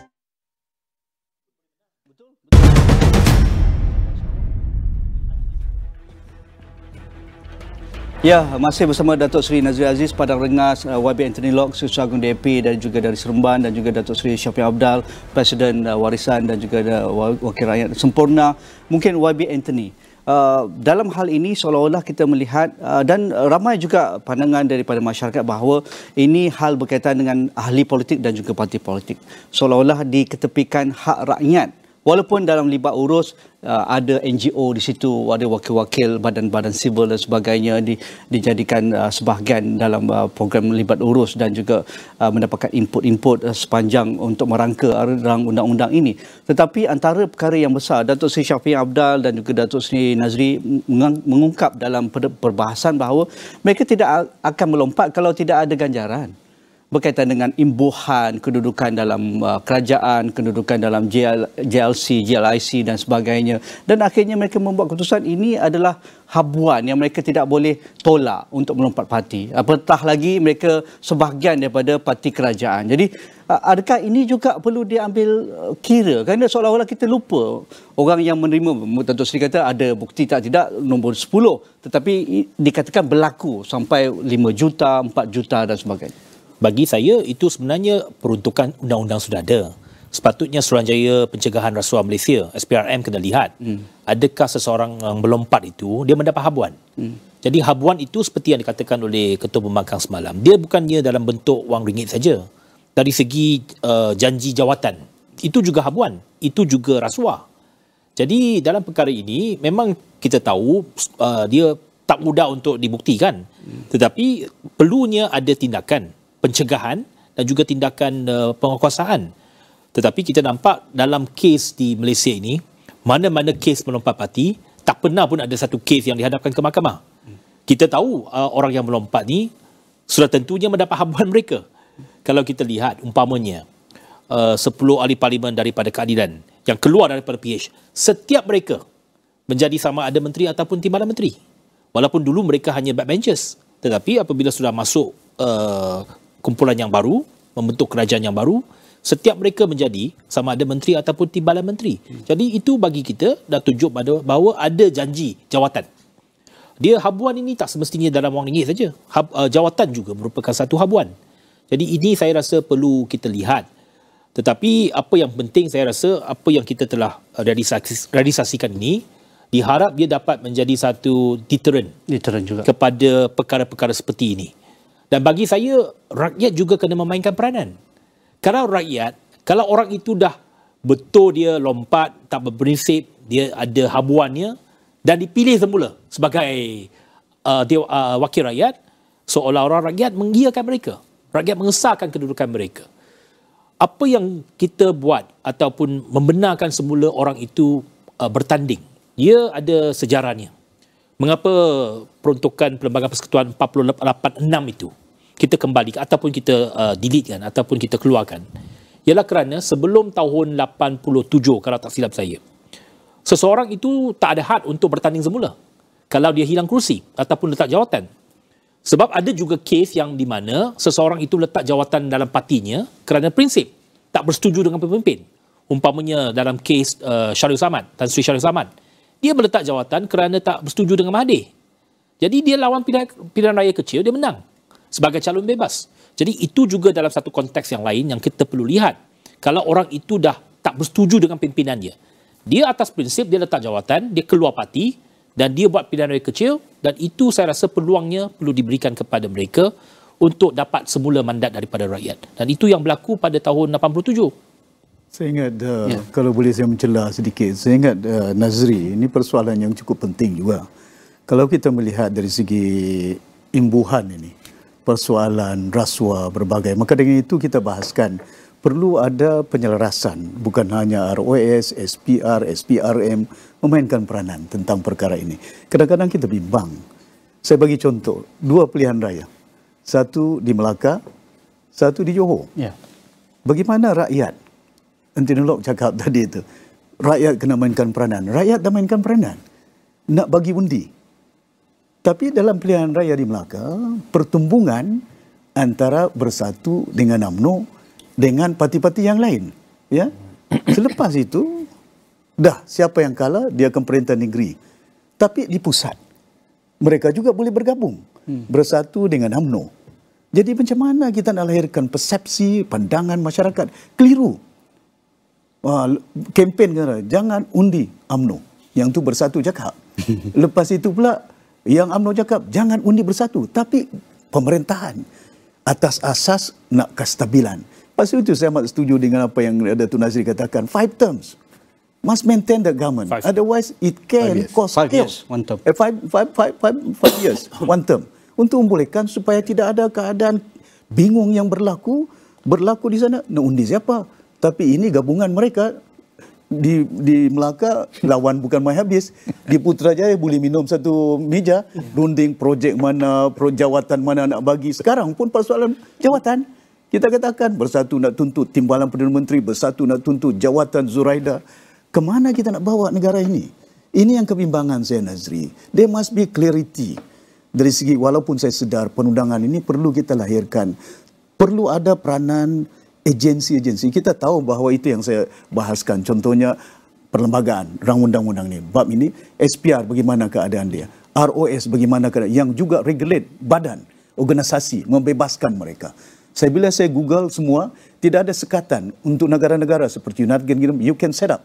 Ya, masih bersama Datuk Seri Nazri Aziz, Padang Rengas, YB Anthony Locke, Sri Agung DAP dan juga dari Seremban, dan juga Datuk Seri Syafiq Abdal, Presiden Warisan dan juga Wakil Rakyat Sempurna. Mungkin YB Anthony. Dalam hal ini seolah-olah kita melihat dan ramai juga pandangan daripada masyarakat bahawa ini hal berkaitan dengan ahli politik dan juga parti politik. Seolah-olah diketepikan hak rakyat. Walaupun dalam libat urus ada NGO di situ, ada wakil-wakil badan-badan sivil dan sebagainya dijadikan sebahagian dalam program libat urus dan juga mendapatkan input-input sepanjang untuk merangka rang undang-undang ini. Tetapi antara perkara yang besar, Datuk Seri Syafiq Abdal dan juga Datuk Seri Nazri mengungkap dalam perbahasan bahawa mereka tidak akan melompat kalau tidak ada ganjaran. Berkaitan dengan imbuhan kedudukan dalam kerajaan, kedudukan dalam JLC, JLIC dan sebagainya. Dan akhirnya mereka membuat keputusan ini adalah habuan yang mereka tidak boleh tolak untuk melompat parti. Apatah lagi mereka sebahagian daripada parti kerajaan. Jadi adakah ini juga perlu diambil kira? Kerana seolah-olah kita lupa orang yang menerima, Datuk Seri kata ada bukti tak tidak nombor 10. Tetapi dikatakan berlaku sampai 5 juta, 4 juta dan sebagainya. Bagi saya, itu sebenarnya peruntukan undang-undang sudah ada. Sepatutnya Suruhanjaya Pencegahan Rasuah Malaysia, SPRM, kena lihat. Adakah seseorang yang melompat itu, dia mendapat habuan. Jadi habuan itu seperti yang dikatakan oleh Ketua Pembangkang semalam. Dia bukannya dalam bentuk wang ringgit saja. Dari segi janji jawatan, itu juga habuan. Itu juga rasuah. Jadi dalam perkara ini, memang kita tahu dia tak mudah untuk dibuktikan. Tetapi perlunya ada tindakan pencegahan dan juga tindakan penguasaan. Tetapi kita nampak dalam kes di Malaysia ini, mana-mana kes melompat parti, tak pernah pun ada satu kes yang dihadapkan ke mahkamah. Kita tahu orang yang melompat ni sudah tentunya mendapat habuan mereka. Kalau kita lihat umpamanya 10 ahli parlimen daripada keadilan yang keluar daripada PH, setiap mereka menjadi sama ada menteri ataupun timbalan menteri. Walaupun dulu mereka hanya backbenchers. Tetapi apabila sudah masuk kumpulan yang baru, membentuk kerajaan yang baru, setiap mereka menjadi sama ada menteri ataupun timbalan menteri. Jadi itu bagi kita dah tunjuk bahawa ada janji jawatan. Dia habuan ini tak semestinya dalam wang ringgit saja. Jawatan juga merupakan satu habuan. Jadi ini saya rasa perlu kita lihat. Tetapi apa yang penting saya rasa, apa yang kita telah realisasikan ini, diharap dia dapat menjadi satu deterrent juga kepada perkara-perkara seperti ini. Dan bagi saya, rakyat juga kena memainkan peranan. Kalau orang itu dah betul dia lompat, tak berprinsip, dia ada habuannya dan dipilih semula sebagai wakil rakyat, seolah-olah rakyat mengiyakan mereka. Rakyat mengesahkan kedudukan mereka. Apa yang kita buat ataupun membenarkan semula orang itu bertanding, dia ada sejarahnya. Mengapa peruntukan Perlembagaan Persekutuan 486 itu kita kembalikan ataupun kita deletekan ataupun kita keluarkan? Ialah kerana sebelum tahun 87, kalau tak silap saya, seseorang itu tak ada hak untuk bertanding semula kalau dia hilang kerusi ataupun letak jawatan. Sebab ada juga kes yang di mana seseorang itu letak jawatan dalam partinya kerana prinsip, tak bersetuju dengan pemimpin. Umpamanya dalam kes Syarul Samad, Tan Sri Syarul Samad, dia meletak jawatan kerana tak bersetuju dengan Mahathir. Jadi dia lawan pilihan raya kecil, dia menang sebagai calon bebas. Jadi itu juga dalam satu konteks yang lain yang kita perlu lihat. Kalau orang itu dah tak bersetuju dengan pimpinan dia atas prinsip, dia letak jawatan, dia keluar parti dan dia buat pilihan raya kecil, dan itu saya rasa peluangnya perlu diberikan kepada mereka untuk dapat semula mandat daripada rakyat. Dan itu yang berlaku pada tahun 87. Saya ingat, kalau boleh saya mencela sedikit, saya ingat Nazri, ini persoalan yang cukup penting juga. Kalau kita melihat dari segi imbuhan ini, persoalan rasuah berbagai, maka dengan itu kita bahaskan, perlu ada penyelarasan, bukan hanya ROS, SPR, SPRM, memainkan peranan tentang perkara ini. Kadang-kadang kita bimbang. Saya bagi contoh, 2 pilihan raya. Satu di Melaka, satu di Johor. Bagaimana rakyat? Anthony Locke cakap tadi itu, rakyat kena mainkan peranan. Rakyat dah mainkan peranan. Nak bagi undi. Tapi dalam pilihan raya di Melaka, pertumbungan antara Bersatu dengan UMNO dengan parti-parti yang lain. Ya? Selepas itu, dah siapa yang kalah, dia akan perintah negeri. Tapi di pusat. mereka juga boleh bergabung, bersatu dengan UMNO. Jadi macam mana kita nak lahirkan persepsi, pandangan masyarakat keliru? Kempen kata, jangan undi UMNO. Yang tu Bersatu cakap. Lepas itu pula, yang UMNO cakap, jangan undi Bersatu. Tapi pemerintahan atas asas nak kestabilan. Lepas itu saya amat setuju dengan apa yang Datuk Nazri katakan. 5 terms. Must maintain the government. Otherwise, it can cause 5 years, 1 term. 5 years, 1 term. Untuk membolehkan supaya tidak ada keadaan bingung yang berlaku di sana. Nak undi siapa? Tapi ini gabungan mereka di Melaka, lawan bukan main habis. Di Putrajaya boleh minum satu meja, runding projek mana, jawatan mana nak bagi. Sekarang pun persoalan jawatan. Kita katakan Bersatu nak tuntut timbalan Perdana Menteri, Bersatu nak tuntut jawatan Zuraida. Kemana kita nak bawa negara ini? Ini yang kebimbangan saya, Nazri. There must be clarity. Dari segi, walaupun saya sedar penundangan ini perlu kita lahirkan. Perlu ada peranan agensi-agensi. Kita tahu bahawa itu yang saya bahaskan. Contohnya perlembagaan, rang undang-undang ini. Bab ini, SPR bagaimana keadaan dia. ROS bagaimana keadaan. Yang juga regulate badan, organisasi, membebaskan mereka. Bila saya Google semua, tidak ada sekatan untuk negara-negara seperti United Kingdom, you can set up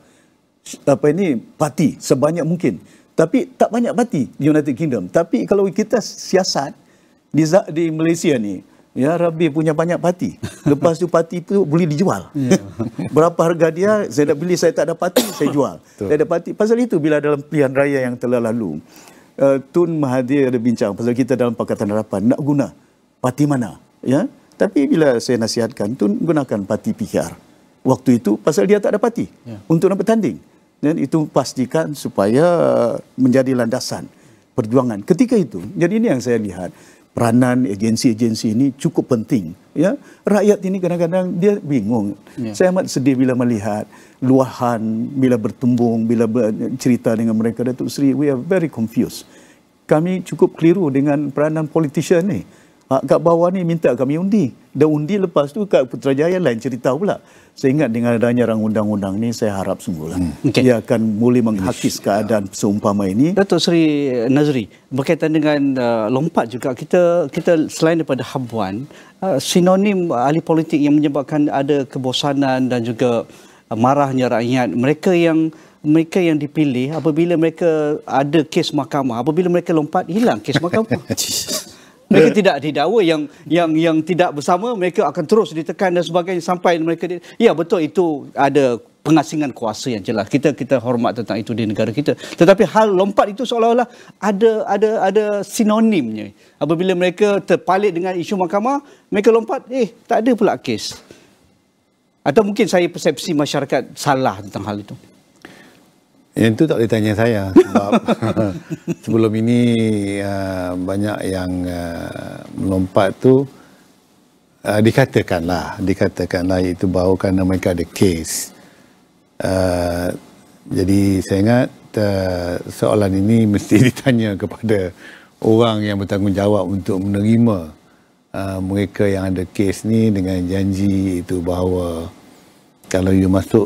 parti sebanyak mungkin. Tapi tak banyak parti di United Kingdom. Tapi kalau kita siasat di Malaysia ni, ya Rabbi punya banyak parti. Lepas tu parti itu boleh dijual. Berapa harga dia, saya nak beli, saya tak ada parti, saya jual. Saya ada parti. Pasal itu bila dalam pilihan raya yang telah lalu, Tun Mahathir ada bincang pasal kita dalam Pakatan Harapan nak guna parti mana, ya? Tapi bila saya nasihatkan, Tun gunakan parti PKR. Waktu itu pasal dia tak ada parti untuk nak bertanding. Dan itu pastikan supaya menjadi landasan perjuangan. Ketika itu, jadi ini yang saya lihat, peranan agensi-agensi ini cukup penting. Ya, rakyat ini kadang-kadang dia bingung. Saya amat sedih bila melihat luahan, bila bertumbung, bila cerita dengan mereka, Datuk Seri, we are very confused. Kami cukup keliru dengan peranan politician ni. Kat bawah ni minta kami undi. Dah undi, lepas tu kat Putrajaya lain cerita pula. Saya ingat dengan adanya rang undang-undang ni, saya harap sungguhlah ia akan boleh menghakis keadaan seumpama ini. Datuk Seri Nazri, berkaitan dengan lompat juga, kita selain daripada habuan, sinonim ahli politik yang menyebabkan ada kebosanan dan juga marahnya rakyat, mereka yang dipilih apabila mereka ada kes mahkamah, apabila mereka lompat, hilang kes mahkamah. Mereka tidak didakwa, yang tidak bersama mereka akan terus ditekan dan sebagainya sampai mereka ya betul, itu ada pengasingan kuasa yang jelas. Kita hormat tentang itu di negara kita. Tetapi hal lompat itu seolah-olah ada sinonimnya. Apabila mereka terpalit dengan isu mahkamah, mereka lompat, tak ada pula kes. Atau mungkin saya persepsi masyarakat salah tentang hal itu. Yang itu tak boleh tanya saya sebab sebelum ini banyak yang melompat tu dikatakanlah itu bahawa kerana mereka ada kes. Jadi saya ingat soalan ini mesti ditanya kepada orang yang bertanggungjawab untuk menerima mereka yang ada kes ni dengan janji itu bahawa kalau you masuk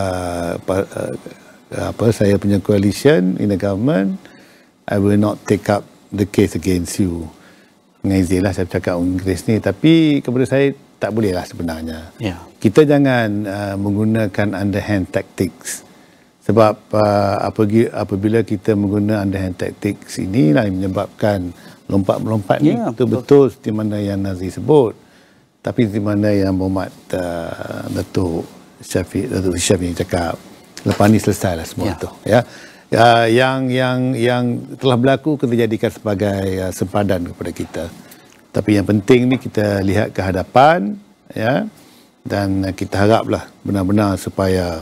saya punya coalition in the government, I will not take up the case against you. Mengizin lah saya bercakap Inggeris ni, tapi kepada saya tak boleh lah sebenarnya. Kita jangan menggunakan underhand tactics. Sebab apabila kita menggunakan underhand tactics ini lah yang menyebabkan lompat-melompat ni, betul seperti mana yang Nazri sebut. Tapi seperti mana yang Muhammad Datuk Syafiq cakap, lepas ni selesailah semua tu, ya. Yang telah berlaku kita jadikan sebagai sempadan kepada kita. Tapi yang penting ni kita lihat ke hadapan, ya, dan kita haraplah benar-benar supaya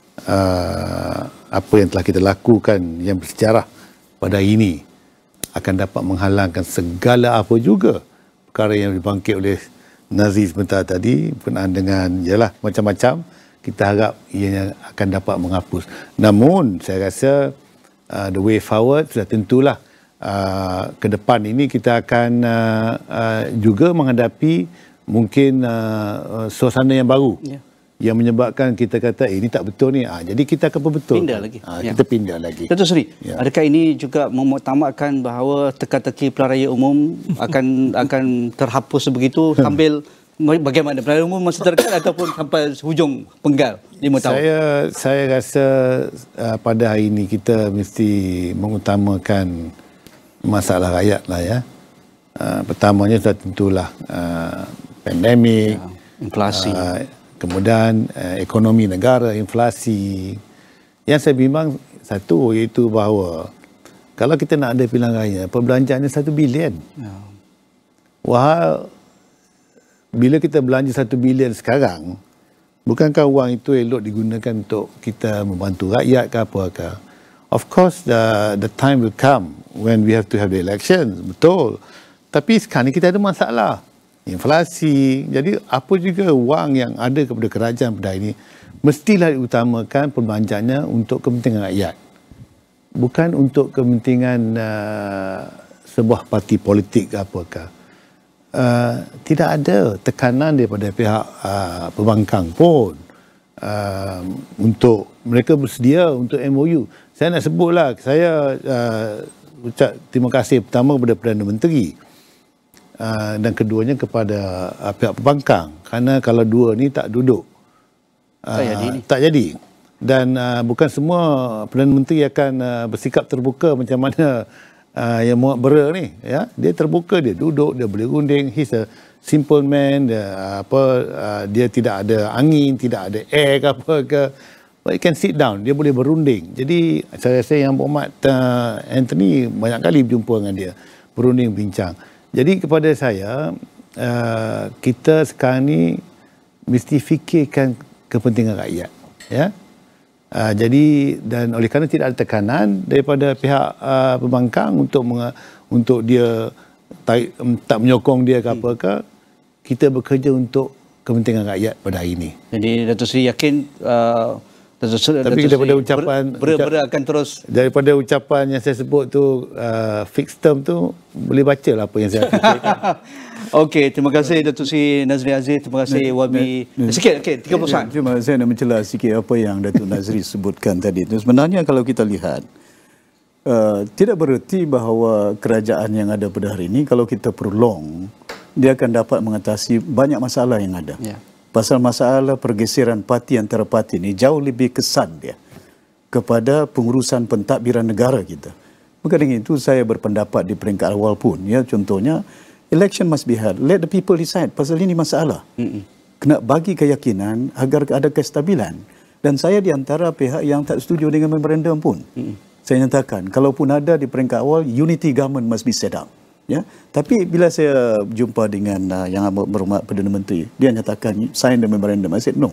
apa yang telah kita lakukan yang bersejarah pada hari ini akan dapat menghalangkan segala apa juga perkara yang dibangkit oleh Nazri sebentar tadi berkenaan dengan macam-macam. Kita harap ianya akan dapat menghapus. Namun saya rasa the way forward sudah tentulah ke depan ini kita akan juga menghadapi mungkin suasana yang baru yang menyebabkan kita kata ini tak betul ni. Jadi kita akan perbetul. Pindah lagi. Kita pindah lagi. Datuk Seri, adakah ini juga memuktamadkan bahawa teka-teki pilihan raya umum akan terhapus begitu sambil bagaimana pilihan umum masih terdekat ataupun sampai hujung penggal 5 tahun? Saya rasa pada hari ini kita mesti mengutamakan masalah rakyat lah ya. Pertamanya sudah tentulah pandemik, inflasi. Kemudian ekonomi negara, inflasi. Yang saya bimbang satu iaitu bahawa kalau kita nak ada pilihan raya, perbelanjaannya 1 bilion. Wah, bila kita belanja 1 bilion sekarang, bukankah wang itu elok digunakan untuk kita membantu rakyat ke apakah? Of course, the time will come when we have to have the elections, betul. Tapi sekarang kita ada masalah. Inflasi. Jadi apa juga wang yang ada kepada kerajaan pada hari ini mestilah diutamakan perbelanjaannya untuk kepentingan rakyat. Bukan untuk kepentingan sebuah parti politik ke apakah. Tidak ada tekanan daripada pihak pembangkang pun untuk mereka bersedia untuk MOU. Saya nak sebutlah, saya ucap terima kasih pertama kepada Perdana Menteri dan keduanya kepada pihak pembangkang, kerana kalau dua ni tak duduk tak jadi. Dan bukan semua Perdana Menteri akan bersikap terbuka macam mana yang Muhammad Bera ni ya. Dia terbuka, dia duduk, dia boleh runding. He's a simple man, dia tidak ada angin, tidak ada air ke apa ke, but he can sit down, dia boleh berunding. Jadi saya rasa yang Muhammad Anthony banyak kali berjumpa dengan dia, berunding, bincang. Jadi kepada saya, kita sekarang ni mesti fikirkan kepentingan rakyat. Ya. Jadi dan oleh kerana tidak ada tekanan daripada pihak pembangkang untuk dia tak menyokong dia ke apakah, kita bekerja untuk kepentingan rakyat pada hari ini. Jadi Datuk Seri yakin tapi daripada ucapan akan terus daripada ucapan yang saya sebut tu fixed term tu boleh bacalah apa yang saya fikirkan. Okey, terima kasih Datuk Seri Nazri Aziz, terima kasih Wabi. Sikit, 30 saat. Cuma saya nak mencelah sikit apa yang Datuk Nazri sebutkan tadi. Sebenarnya kalau kita lihat tidak bererti bahawa kerajaan yang ada pada hari ini kalau kita prolong dia akan dapat mengatasi banyak masalah yang ada. Ya. Pasal masalah pergeseran parti antara parti ini jauh lebih kesan dia kepada pengurusan pentadbiran negara kita. Maka dengan itu saya berpendapat di peringkat awal pun, ya, contohnya election must be held. Let the people decide. Pasal ini masalah. Kena bagi keyakinan agar ada kestabilan. Dan saya di antara pihak yang tak setuju dengan memorandum pun. Saya nyatakan, kalaupun ada di peringkat awal, unity government must be set up. Ya, tapi bila saya jumpa dengan yang berhormat Perdana Menteri, dia nyatakan sign the memorandum. I said no.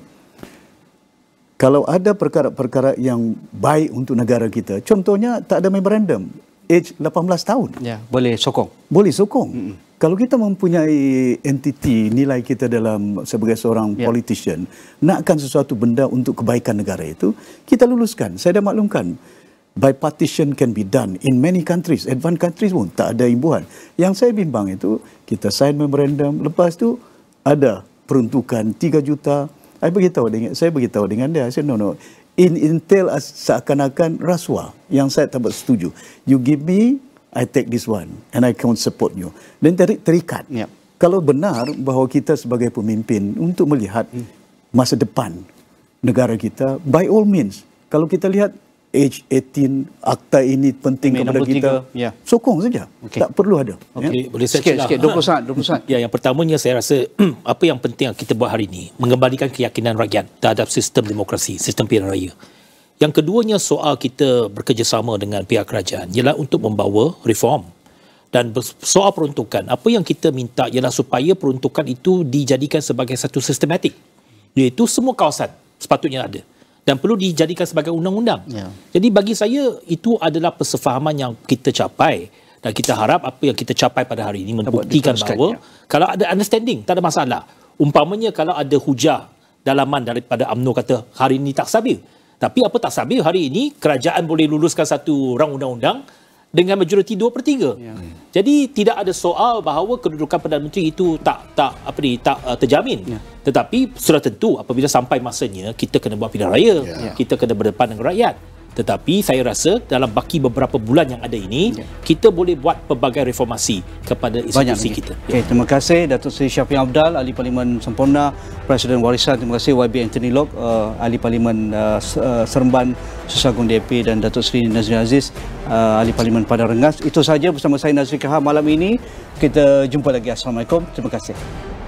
Kalau ada perkara-perkara yang baik untuk negara kita, contohnya tak ada memorandum, age 18 tahun. Ya, boleh sokong. Boleh sokong. Kalau kita mempunyai entiti nilai kita dalam sebagai seorang politician, nakkan sesuatu benda untuk kebaikan negara itu, kita luluskan. Saya dah maklumkan. Bipartition can be done in many countries. Advanced countries pun tak ada imbuhan. Yang saya bimbang itu, kita sign memorandum, lepas tu ada peruntukan 3 juta. Saya beritahu dengan dia, saya no. Entail seakan-akan rasuah yang saya tak setuju. You give me, I take this one and I can't support you. Dan terikat. Kalau benar bahawa kita sebagai pemimpin untuk melihat masa depan negara kita, by all means, kalau kita lihat age 18, akta ini penting kepada kita. Ya. Sokong saja. Okay. Tak perlu ada. Okay. Ya? Boleh saya sikit, 20 saat. Ya, yang pertamanya saya rasa apa yang penting yang kita buat hari ini, mengembalikan keyakinan rakyat terhadap sistem demokrasi, sistem pilihan raya. Yang keduanya soal kita bekerjasama dengan pihak kerajaan ialah untuk membawa reform. Dan soal peruntukan, apa yang kita minta ialah supaya peruntukan itu dijadikan sebagai satu sistematik. Iaitu semua kawasan sepatutnya ada. Dan perlu dijadikan sebagai undang-undang. Ya. Jadi bagi saya itu adalah persefahaman yang kita capai dan kita harap apa yang kita capai pada hari ini membuktikan bahawa kalau ada understanding tak ada masalah. Umpamanya kalau ada hujah dalaman daripada UMNO kata hari ini tak stabil. Tapi apa tak stabil hari ini kerajaan boleh luluskan satu rang undang-undang dengan majoriti 2/3. Ya. Jadi tidak ada soal bahawa kedudukan Perdana Menteri itu tak terjamin. Ya. Tetapi sudah tentu apabila sampai masanya kita kena buat pilihan raya, kita kena berdepan dengan rakyat. Tetapi saya rasa dalam baki beberapa bulan yang ada ini, kita boleh buat pelbagai reformasi kepada institusi kita. Okay, terima kasih Datuk Seri Syafiq Afdal, Ahli Parlimen Sempurna, Presiden Warisan. Terima kasih YB Anthony Loke, Ahli Parlimen Seremban Susah Agung DAP, dan Datuk Seri Nazri Aziz, Ahli Parlimen Padang Rengas. Itu sahaja bersama saya Nazri Kahar malam ini. Kita jumpa lagi. Assalamualaikum. Terima kasih.